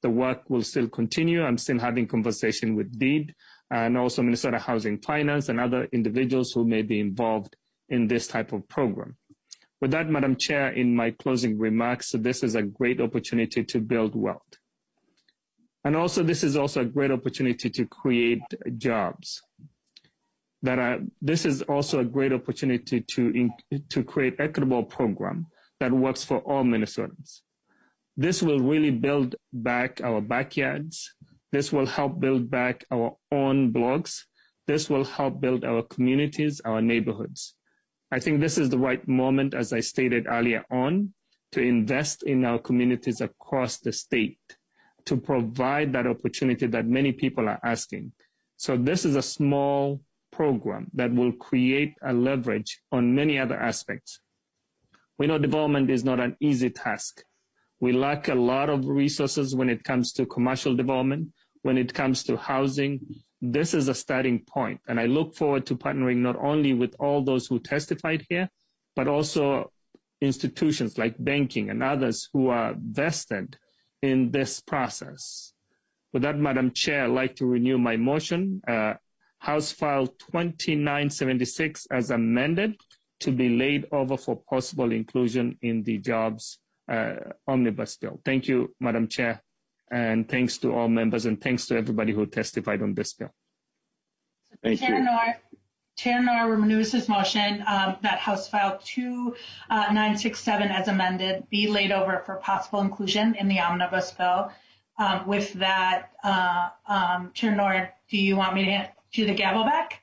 Speaker 1: The work will still continue. I'm still having conversation with DEED and also Minnesota Housing Finance and other individuals who may be involved in this type of program. With that, Madam Chair, in my closing remarks, this is a great opportunity to build wealth. And also, this is also a great opportunity to create jobs. That are, this is also a great opportunity to, to create equitable program that works for all Minnesotans. This will really build back our backyards. This will help build back our own blocks. This will help build our communities, our neighborhoods. I think this is the right moment, as I stated earlier on, to invest in our communities across the state, to provide that opportunity that many people are asking. So this is a small program that will create a leverage on many other aspects. We know development is not an easy task. We lack a lot of resources when it comes to commercial development, when it comes to housing. This is a starting point, and I look forward to partnering not only with all those who testified here, but also institutions like banking and others who are vested in this process. With that, Madam Chair, I'd like to renew my motion, uh, House File twenty-nine seventy-six as amended, to be laid over for possible inclusion in the Jobs uh, Omnibus Bill. Thank you, Madam Chair, and thanks to all members, and thanks to everybody who testified on this bill.
Speaker 7: Thank Chair you. Noor, Chair Noor renews his motion um, that House File two nine six seven as amended be laid over for possible inclusion in the Omnibus Bill. Um, with that, uh, um, Chair Noor, do you want me to hand you the gavel back?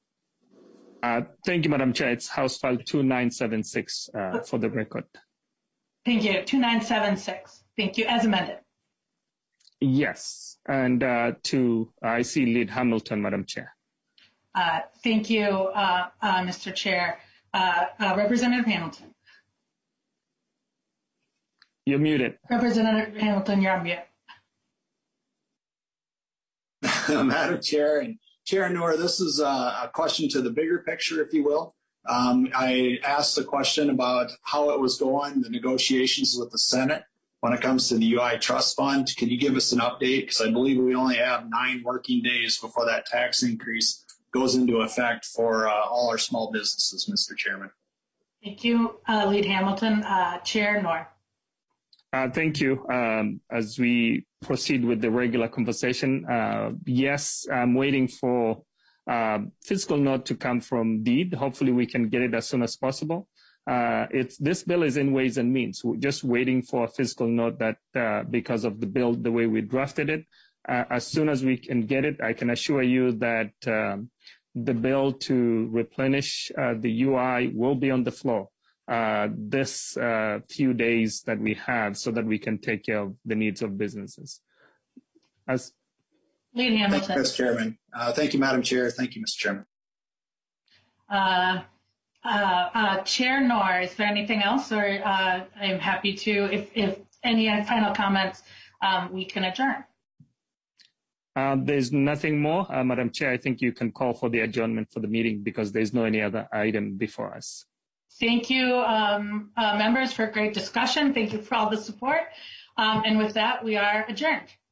Speaker 1: Uh, thank you, Madam Chair. It's House File two nine seven six uh, for the record.
Speaker 7: Thank you. two nine seven six. Thank you. As amended.
Speaker 1: Yes. And uh, to, uh, I see Lead Hamilton, Madam Chair.
Speaker 7: Uh, thank you, uh, uh, Mister Chair. Uh, uh, Representative Hamilton.
Speaker 1: You're muted.
Speaker 7: Representative Hamilton, you're on mute.
Speaker 3: Madam Chair and Chair Noor, this is a, a question to the bigger picture, if you will. Um, I asked a question about how it was going, the negotiations with the Senate when it comes to the U I Trust Fund. Can you give us an update? Because I believe we only have nine working days before that tax increase goes into effect for uh, all our small businesses, Mister Chairman.
Speaker 7: Thank you, uh, Lead Hamilton. Uh, Chair Noor.
Speaker 1: Uh, thank you. Um, as we proceed with the regular conversation, uh, yes, I'm waiting for uh, fiscal note to come from DEED. Hopefully we can get it as soon as possible. Uh, it's, this bill is in Ways and Means. We're just waiting for a fiscal note that uh, because of the bill, the way we drafted it, uh, as soon as we can get it, I can assure you that um, the bill to replenish uh, the U I will be on the floor uh, this uh, few days that we have so that we can take care of the needs of businesses. As
Speaker 7: Lead Hamilton.
Speaker 3: Thank you, Mister Chairman. Uh, thank you, Madam Chair. Thank you, Mister Chairman.
Speaker 7: Uh, uh, uh, Chair Noor, is there anything else, or uh, I'm happy to, if, if any final comments, um, we can adjourn.
Speaker 1: Uh, there's nothing more, uh, Madam Chair. I think you can call for the adjournment for the meeting because there's no any other item before us.
Speaker 7: Thank you, um, uh, members, for a great discussion. Thank you for all the support. Um, and with that, we are adjourned.